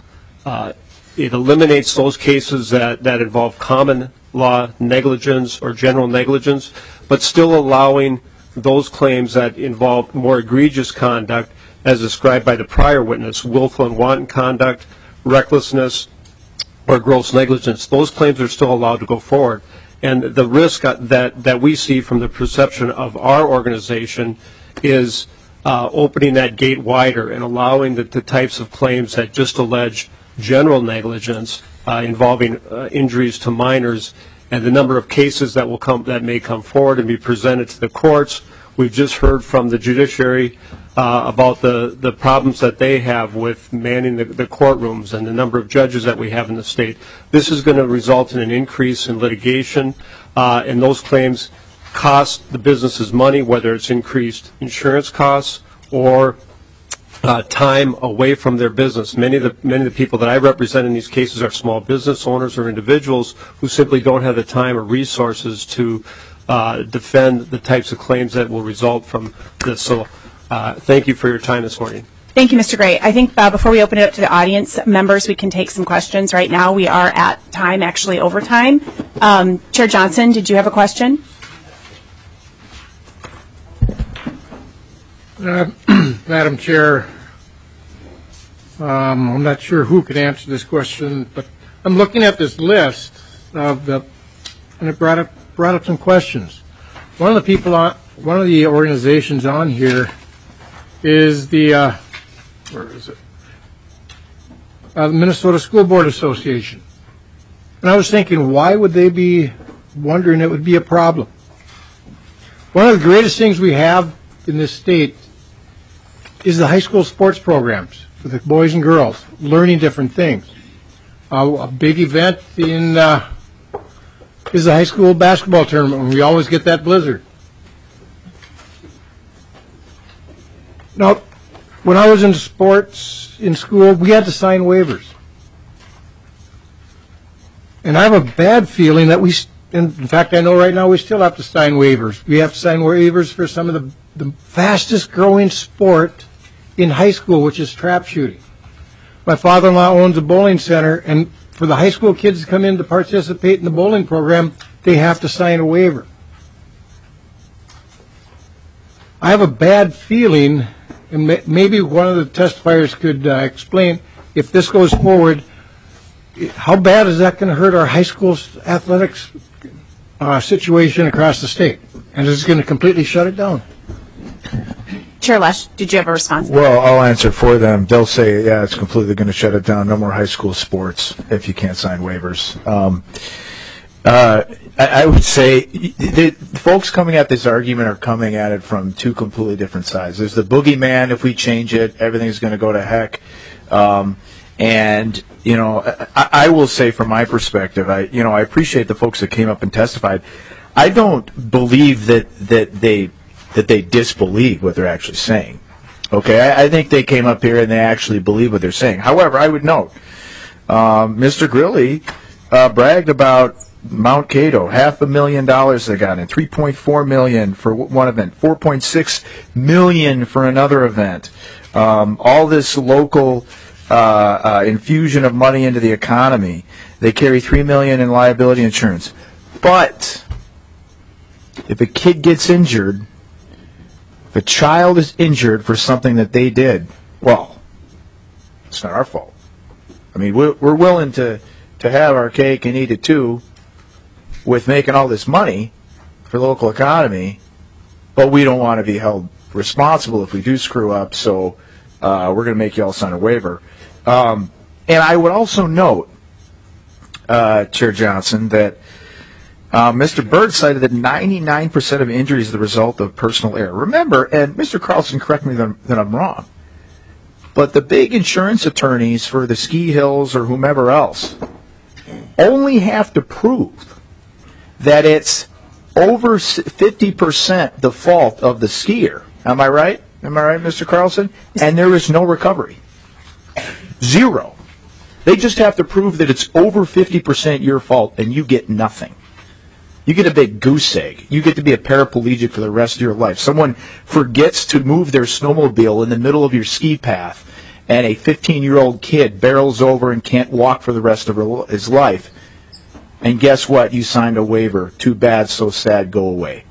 It eliminates those cases that involve common law negligence or general negligence, but still allowing those claims that involve more egregious conduct, as described by the prior witness, willful and wanton conduct, recklessness, or gross negligence. Those claims are still allowed to go forward. And the risk that we see from the perception of our organization is opening that gate wider and allowing the types of claims that just allege general negligence involving injuries to minors, and the number of cases that may come forward and be presented to the courts. We've just heard from the judiciary about the problems that they have with manning the courtrooms and the number of judges that we have in the state. This is going to result in an increase in litigation, and those claims cost the businesses money, whether it's increased insurance costs or time away from their business. Many of the people that I represent in these cases are small business owners or individuals who simply don't have the time or resources to defend the types of claims that will result from this. So thank you for your time this morning. Thank you, Mr. Gray. I think before we open it up to the audience members, we can take some questions. Right now we are at time, actually overtime. Chair Johnson, did you have a question? Madam Chair, I'm not sure who could answer this question, but I'm looking at this list and it brought up some questions. One of the organizations on here is the Minnesota School Board Association, and I was thinking, why would they be wondering it would be a problem? One of the greatest things we have in this state is the high school sports programs for the boys and girls, learning different things. A big event is the high school basketball tournament, and we always get that blizzard. Now, when I was in sports in school, we had to sign waivers. And I have a bad feeling that in fact, I know right now we still have to sign waivers. We have to sign waivers for some of the fastest growing sport in high school, which is trap shooting. My father-in-law owns a bowling center, and for the high school kids to come in to participate in the bowling program, they have to sign a waiver. I have a bad feeling, and maybe one of the testifiers could explain, if this goes forward, how bad is that going to hurt our high school athletics situation across the state? And is it going to completely shut it down? Chair Lesch, did you have a response? Well, I'll answer for them. They'll say, yeah, it's completely going to shut it down. No more high school sports if you can't sign waivers. I would say the folks coming at this argument are coming at it from two completely different sides. There's the boogeyman, if we change it, everything's going to go to heck. And, you know, I will say from my perspective, I appreciate the folks that came up and testified. I don't believe that they disbelieve what they're actually saying. Okay, I think they came up here and they actually believe what they're saying. However, I would note, Mr. Grilli bragged about Mount Cato, $500,000 they got in, $3.4 million for one event, $4.6 million for another event. All this local infusion of money into the economy. They carry $3 million in liability insurance. But if a kid gets injured, if a child is injured for something that they did, well, it's not our fault. I mean, we're willing to have our cake and eat it too with making all this money for the local economy, but we don't want to be held responsible if we do screw up, so we're going to make you all sign a waiver. And I would also note, Chair Johnson, that Mr. Byrd cited that 99% of injuries are the result of personal error. Remember, and Mr. Carlson, correct me that I'm wrong, but the big insurance attorneys for the ski hills or whomever else only have to prove that it's over 50% the fault of the skier. Am I right? Am I right, Mr. Carlson? And there is no recovery. Zero. They just have to prove that it's over 50% your fault and you get nothing. You get a big goose egg. You get to be a paraplegic for the rest of your life. Someone forgets to move their snowmobile in the middle of your ski path, and a 15-year-old kid barrels over and can't walk for the rest of his life. And guess what? You signed a waiver. Too bad, so sad, go away.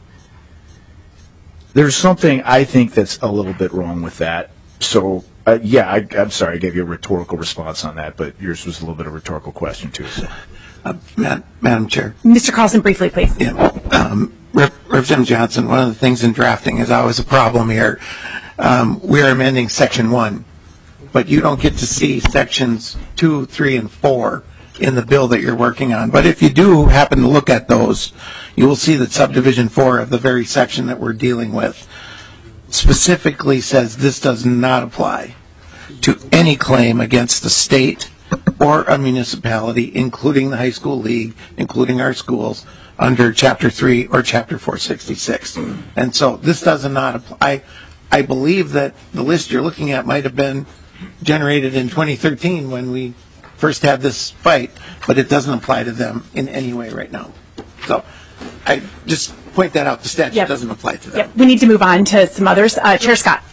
There's something I think that's a little bit wrong with that. So, I'm sorry I gave you a rhetorical response on that, but yours was a little bit of a rhetorical question, too. So. Madam Chair. Mr. Carlson, briefly, please. Yeah. Representative Johnson, one of the things in drafting is always a problem here. We are amending Section 1, but you don't get to see Sections 2, 3, and 4 in the bill that you're working on. But if you do happen to look at those, you will see that Subdivision 4 of the very section that we're dealing with specifically says this does not apply to any claim against the state or a municipality, including the high school league, including our schools, under Chapter 3 or Chapter 466. And so this does not apply. I believe that the list you're looking at might have been generated in 2013 when we first had this fight, but it doesn't apply to them in any way right now. So I just point that out. The statute doesn't apply to them. Yep. We need to move on to some others. Chair Scott.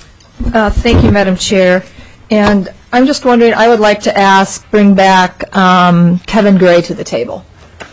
Thank you, Madam Chair. And I'm just wondering, I would like to bring back Kevin Gray to the table.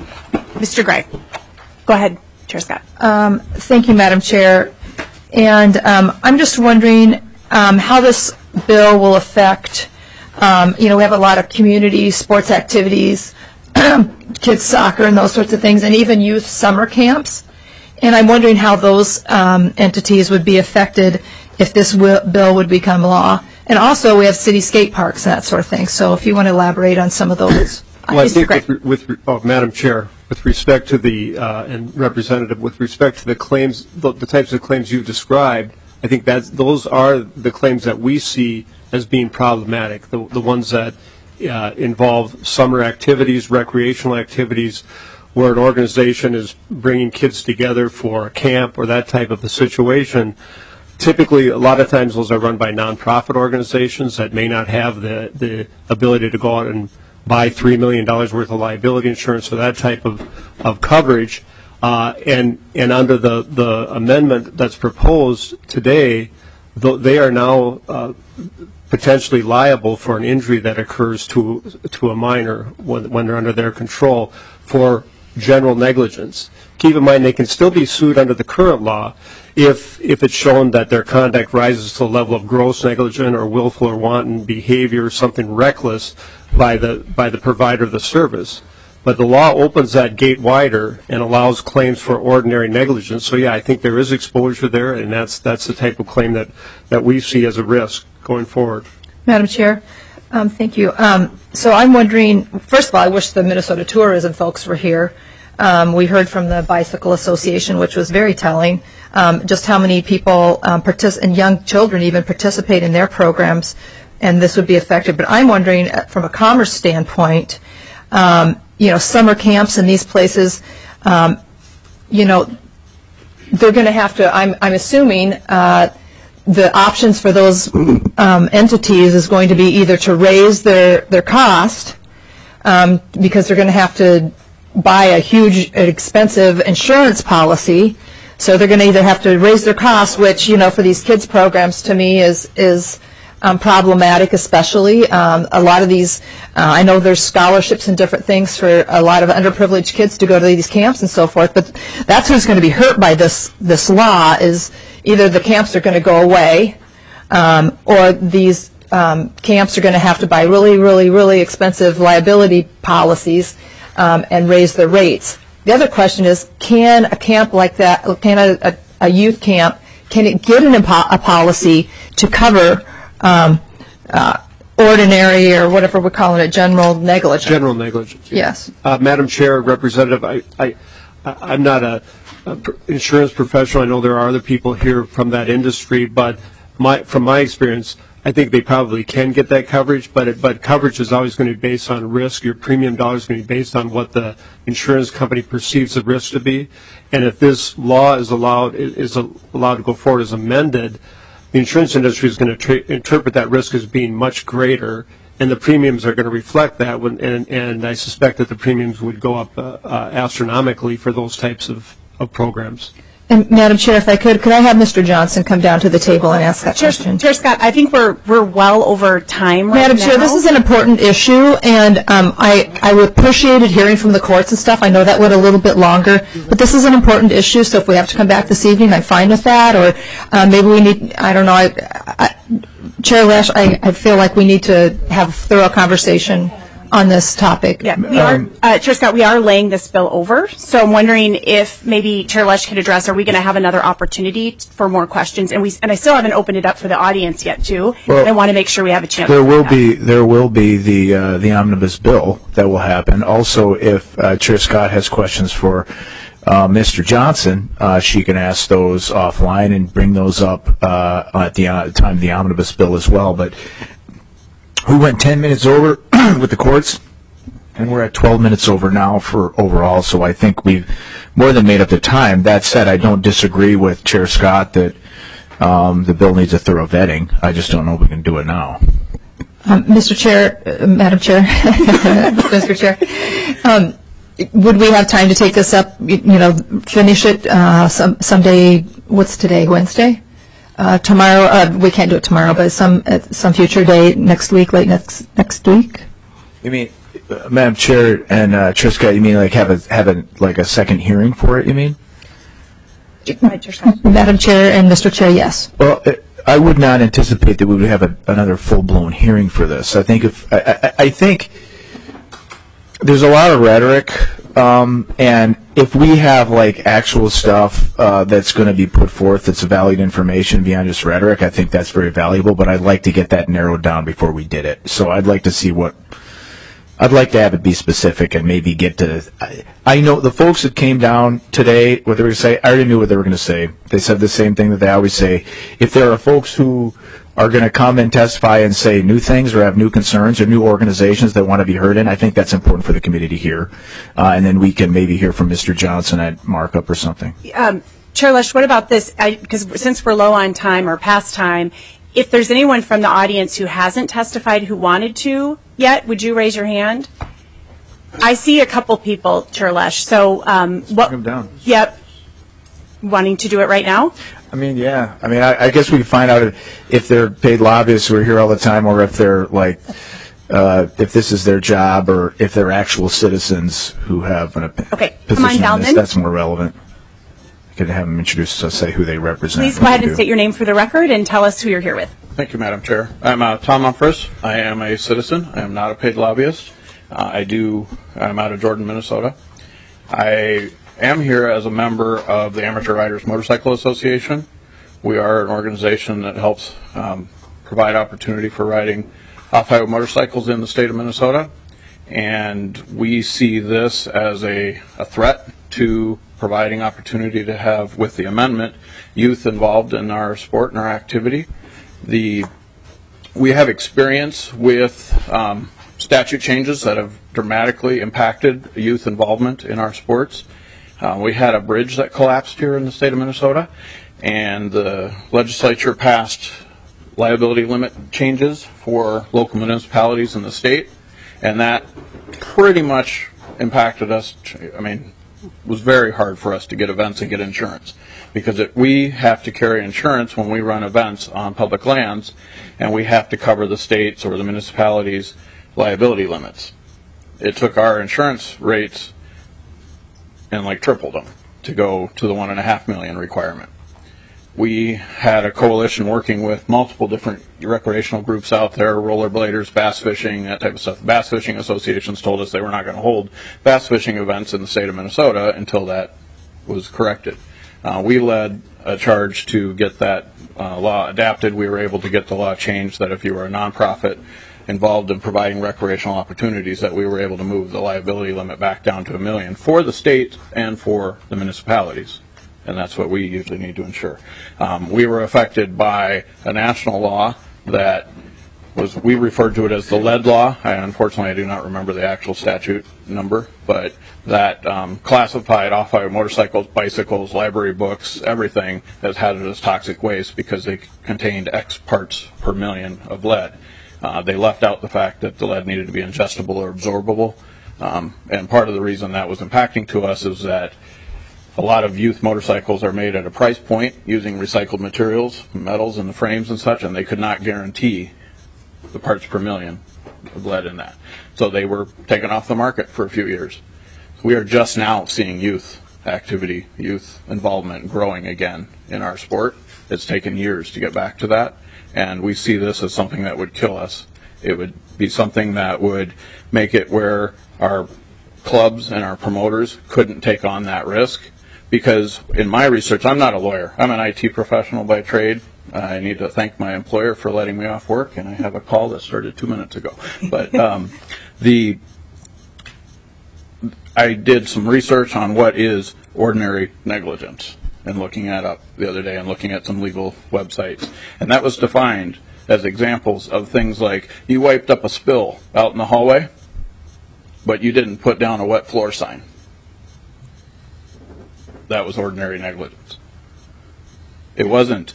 Mr. Gray. Go ahead, Chair Scott. Thank you, Madam Chair. And I'm just wondering how this bill will affect, we have a lot of community sports activities, kids soccer and those sorts of things, and even youth summer camps. And I'm wondering how those entities would be affected if this bill would become law. And also, we have city skate parks and that sort of thing. So if you want to elaborate on some of those. Well, I think Madam Chair, with respect to the, and Representative, with respect to the claims, the types of claims you've described, I think those are the claims that we see as being problematic, the ones that involve summer activities, recreational activities, where an organization is bringing kids together for a camp or that type of a situation. Typically, a lot of times those are run by nonprofit organizations that may not have the ability to go out and buy $3 million worth of liability insurance or that type of coverage. And under the amendment that's proposed today, they are now potentially liable for an injury that occurs to a minor when they're under their control for general negligence. Keep in mind they can still be sued under the current law if it's shown that their conduct rises to the level of gross negligence or willful or wanton behavior, something reckless by the provider of the service. But the law opens that gate wider and allows claims for ordinary negligence. So yeah, I think there is exposure there, and that's the type of claim that we see as a risk going forward. Madam Chair, thank you. So I'm wondering, first of all, I wish the Minnesota tourism folks were here. We heard from the Bicycle Association, which was very telling, just how many people and young children even participate in their programs, and this would be affected. But I'm wondering, from a commerce standpoint, summer camps in these places, they're going to have to, I'm assuming, the options for those entities is going to be either to raise their cost, because they're going to have to buy a huge, expensive insurance policy. So they're going to either have to raise their costs, which, for these kids programs, to me, is problematic, especially. A lot of these, I know there's scholarships and different things for a lot of underprivileged kids to go to these camps and so forth, but that's who's going to be hurt by this law, is either the camps are going to go away, or these camps are going to have to buy really, really, really expensive liability policies and raise their rates. The other question is, can a camp like that, can a youth camp, can it get a policy to cover ordinary, or whatever we're calling it, general negligence? General negligence. Yes. Madam Chair, Representative, I'm not an insurance professional. I know there are other people here from that industry, but from my experience, I think they probably can get that coverage, but coverage is always going to be based on risk. Your premium dollar is going to be based on what the insurance company perceives the risk to be. And if this law is allowed to go forward as amended, the insurance industry is going to interpret that risk as being much greater, and the premiums are going to reflect that. And I suspect that the premiums would go up astronomically for those types of programs. And Madam Chair, if I could I have Mr. Johnson come down to the table and ask that question? Chair Scott, I think we're well over time right Madam now. Chair, this is an important issue, and I would appreciate hearing from the courts and stuff. I know that went a little bit longer, but this is an important issue, so if we have to come back this evening, I'm fine with that, or maybe we need, I don't know, Chair Lash, I feel like we need to have a thorough conversation on this topic. Yeah, we are, Chair Scott, we are laying this bill over, so I'm wondering if maybe Chair Lesh could address, are we going to have another opportunity for more questions? And I still haven't opened it up for the audience yet, too. Well, I want to make sure we have a chance. There will be the omnibus bill that will happen. Also, if Chair Scott has questions for Mr. Johnson, she can ask those offline and bring those up at the time of the omnibus bill as well. But we went 10 minutes over with the courts, and we're at 12 minutes over now for overall, so I think we've more than made up the time. That said, I don't disagree with Chair Scott that The bill needs a thorough vetting. I just don't know if we can do it now. Mr. Chair, Madam Chair, Mr. Chair, would we have time to take this up, finish it someday, what's today, Wednesday? Tomorrow, we can't do it tomorrow, but some future day, next week, late next week? You mean, Madam Chair and Triska, you mean like have a second hearing for it, you mean? Madam Chair and Mr. Chair, yes. Well, I would not anticipate that we would have another full-blown hearing for this. I think I think there's a lot of rhetoric, and if we have like actual stuff that's going to be put forth that's valued information beyond just rhetoric, I think that's very valuable. But I'd like to get that narrowed down before we did it. So I'd like to see I'd like to have it be specific and maybe get to. I know the folks that came down today, what they were going to say, I already knew what they were going to say. They said the same thing that they always say. If there are folks who are going to come and testify and say new things or have new concerns or new organizations that want to be heard in, I think that's important for the committee to hear. And then we can maybe hear from Mr. Johnson at markup or something. Chair Lesh, what about this? Because since we're low on time or past time, if there's anyone from the audience who hasn't testified who wanted to yet, would you raise your hand? I see a couple people, Chair Lesh. So, Bring them down. Yep. Wanting to do it right now? I mean, yeah. I mean, I guess we can find out if they're paid lobbyists who are here all the time, or if they're like, if this is their job, or if they're actual citizens who have an position on this. That's more relevant. I could have them introduce us, say who they represent. Please go ahead and state your name for the record and tell us who you're here with. Thank you, Madam Chair. I'm Tom Humphris. I am a citizen. I am not a paid lobbyist. I'm out of Jordan, Minnesota. I am here as a member of the Amateur Riders Motorcycle Association. We are an organization that helps provide opportunity for riding off-highway motorcycles in the state of Minnesota. And we see this as a threat to providing opportunity to have, with the amendment, youth involved in our sport and our activity. We have experience with statute changes that have dramatically impacted youth involvement in our sports. We had a bridge that collapsed here in the state of Minnesota, and the legislature passed liability limit changes for local municipalities in the state, and that pretty much impacted us. I mean, it was very hard for us to get events and get insurance, because we have to carry insurance when we run events on public lands, and we have to cover the state's or the municipality's liability limits. It took our insurance rates and like tripled them to go to the $1.5 million requirement. We had a coalition working with multiple different recreational groups out there, rollerbladers, bass fishing, that type of stuff. Bass fishing associations told us they were not going to hold bass fishing events in the state of Minnesota until that was corrected. We led a charge to get that law adapted. We were able to get the law changed that if you were a nonprofit involved in providing recreational opportunities, that we were able to move the liability limit back down to $1 million for the state and for the municipalities. And that's what we usually need to ensure. We were affected by a national law that we referred to it as the lead law. Unfortunately, I do not remember the actual statute number, but that classified off-highway motorcycles, bicycles, library books, everything as hazardous toxic waste because they contained X parts per million of lead. They left out the fact that the lead needed to be ingestible or absorbable. And part of the reason that was impacting to us is that a lot of youth motorcycles are made at a price point using recycled materials, metals in the frames and such, and they could not guarantee the parts per million of lead in that. So they were taken off the market for a few years. We are just now seeing youth activity, youth involvement growing again in our sport. It's taken years to get back to that, and we see this as something that would kill us. It would be something that would make it where our clubs and our promoters couldn't take on that risk. Because in my research, I'm not a lawyer. I'm an IT professional by trade. I need to thank my employer for letting me off work, and I have a call that started 2 minutes ago. But I did some research on what is ordinary negligence, and looking that up the other day and looking at some legal websites. And that was defined as examples of things like you wiped up a spill out in the hallway, but you didn't put down a wet floor sign. That was ordinary negligence. It wasn't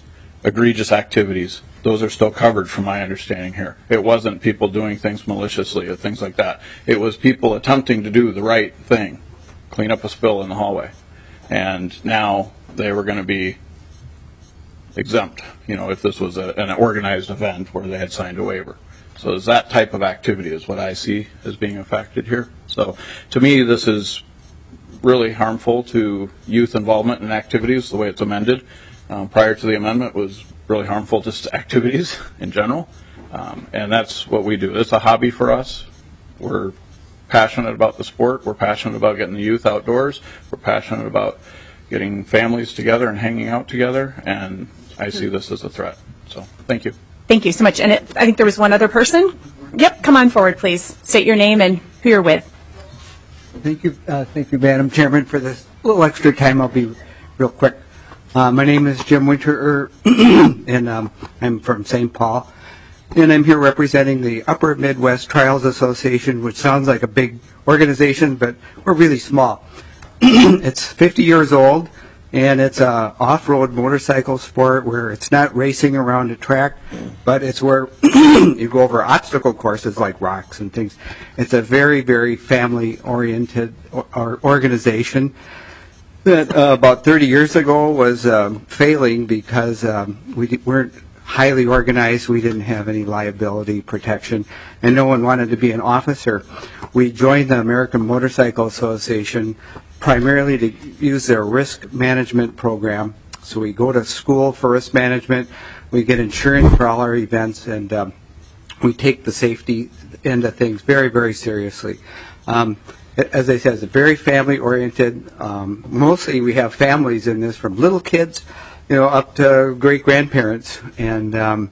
egregious activities, those are still covered from my understanding here. It wasn't people doing things maliciously or things like that. It was people attempting to do the right thing, clean up a spill in the hallway. And now they were going to be exempt, if this was an organized event where they had signed a waiver. So it's that type of activity is what I see as being affected here. So to me, this is really harmful to youth involvement in activities, the way it's amended. Prior to the amendment was really harmful to activities in general. And that's what we do. It's a hobby for us. We're passionate about the sport. We're passionate about getting the youth outdoors. We're passionate about getting families together and hanging out together. And I see this as a threat. So thank you. Thank you so much. And I think there was one other person. Yep, come on forward, please. State your name and who you're with. Thank you, Madam Chairman, for this little extra time. I'll be real quick. My name is Jim Winter, and I'm from St. Paul, and I'm here representing the Upper Midwest Trials Association, which sounds like a big organization, but we're really small. It's 50 years old, and it's a off-road motorcycle sport where it's not racing around a track, but it's where you go over obstacle courses like rocks and things. It's a very, very family-oriented organization that about 30 years ago was failing because we weren't highly organized. We didn't have any liability protection, and no one wanted to be an officer. We joined the American Motorcycle Association primarily to use their risk management program. So we go to school for risk management, we get insurance for all our events, and we take the safety end of things very, very seriously. As I said, it's very family-oriented. Mostly we have families in this, from little kids, up to great-grandparents. And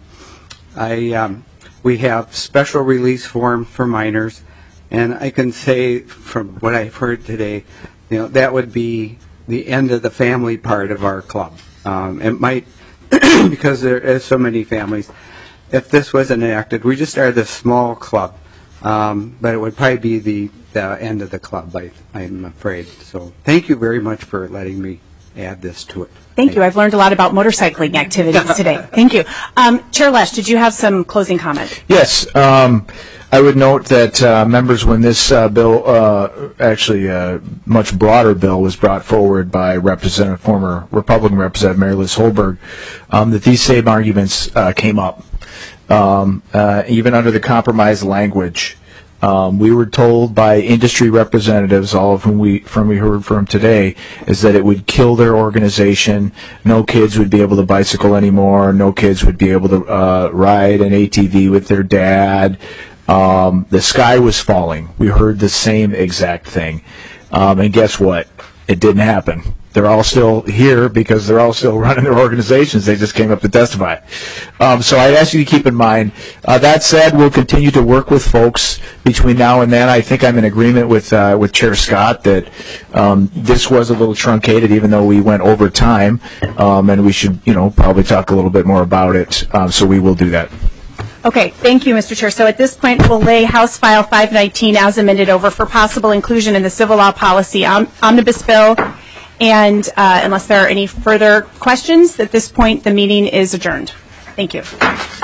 we have special release forms for minors. And I can say, from what I've heard today, that would be the end of the family part of our club. It might, because there are so many families, if this was enacted, we just started this small club, but it would probably be the end of the club, I'm afraid. So thank you very much for letting me add this to it. Thank you. I've learned a lot about motorcycling activities today. Thank you. Chair Lesch, did you have some closing comments? Yes. I would note that members, when this bill, actually a much broader bill, was brought forward by former Republican Representative Mary Liz Holberg, that these same arguments came up. Even under the compromise language, we were told by industry representatives, all of whom we heard from today, is that it would kill their organization. No kids would be able to bicycle anymore. No kids would be able to ride an ATV with their dad. The sky was falling. We heard the same exact thing. And guess what? It didn't happen. They're all still here because they're all still running their organizations. They just came up to testify. So I ask you to keep in mind. That said, we'll continue to work with folks between now and then. I think I'm in agreement with Chair Scott that this was a little truncated, even though we went over time, and we should, probably talk a little bit more about it. So we will do that. Okay, thank you, Mr. Chair. So at this point, we'll lay House File 519 as amended over for possible inclusion in the Civil Law Policy Omnibus Bill. And unless there are any further questions, at this point, the meeting is adjourned. Thank you.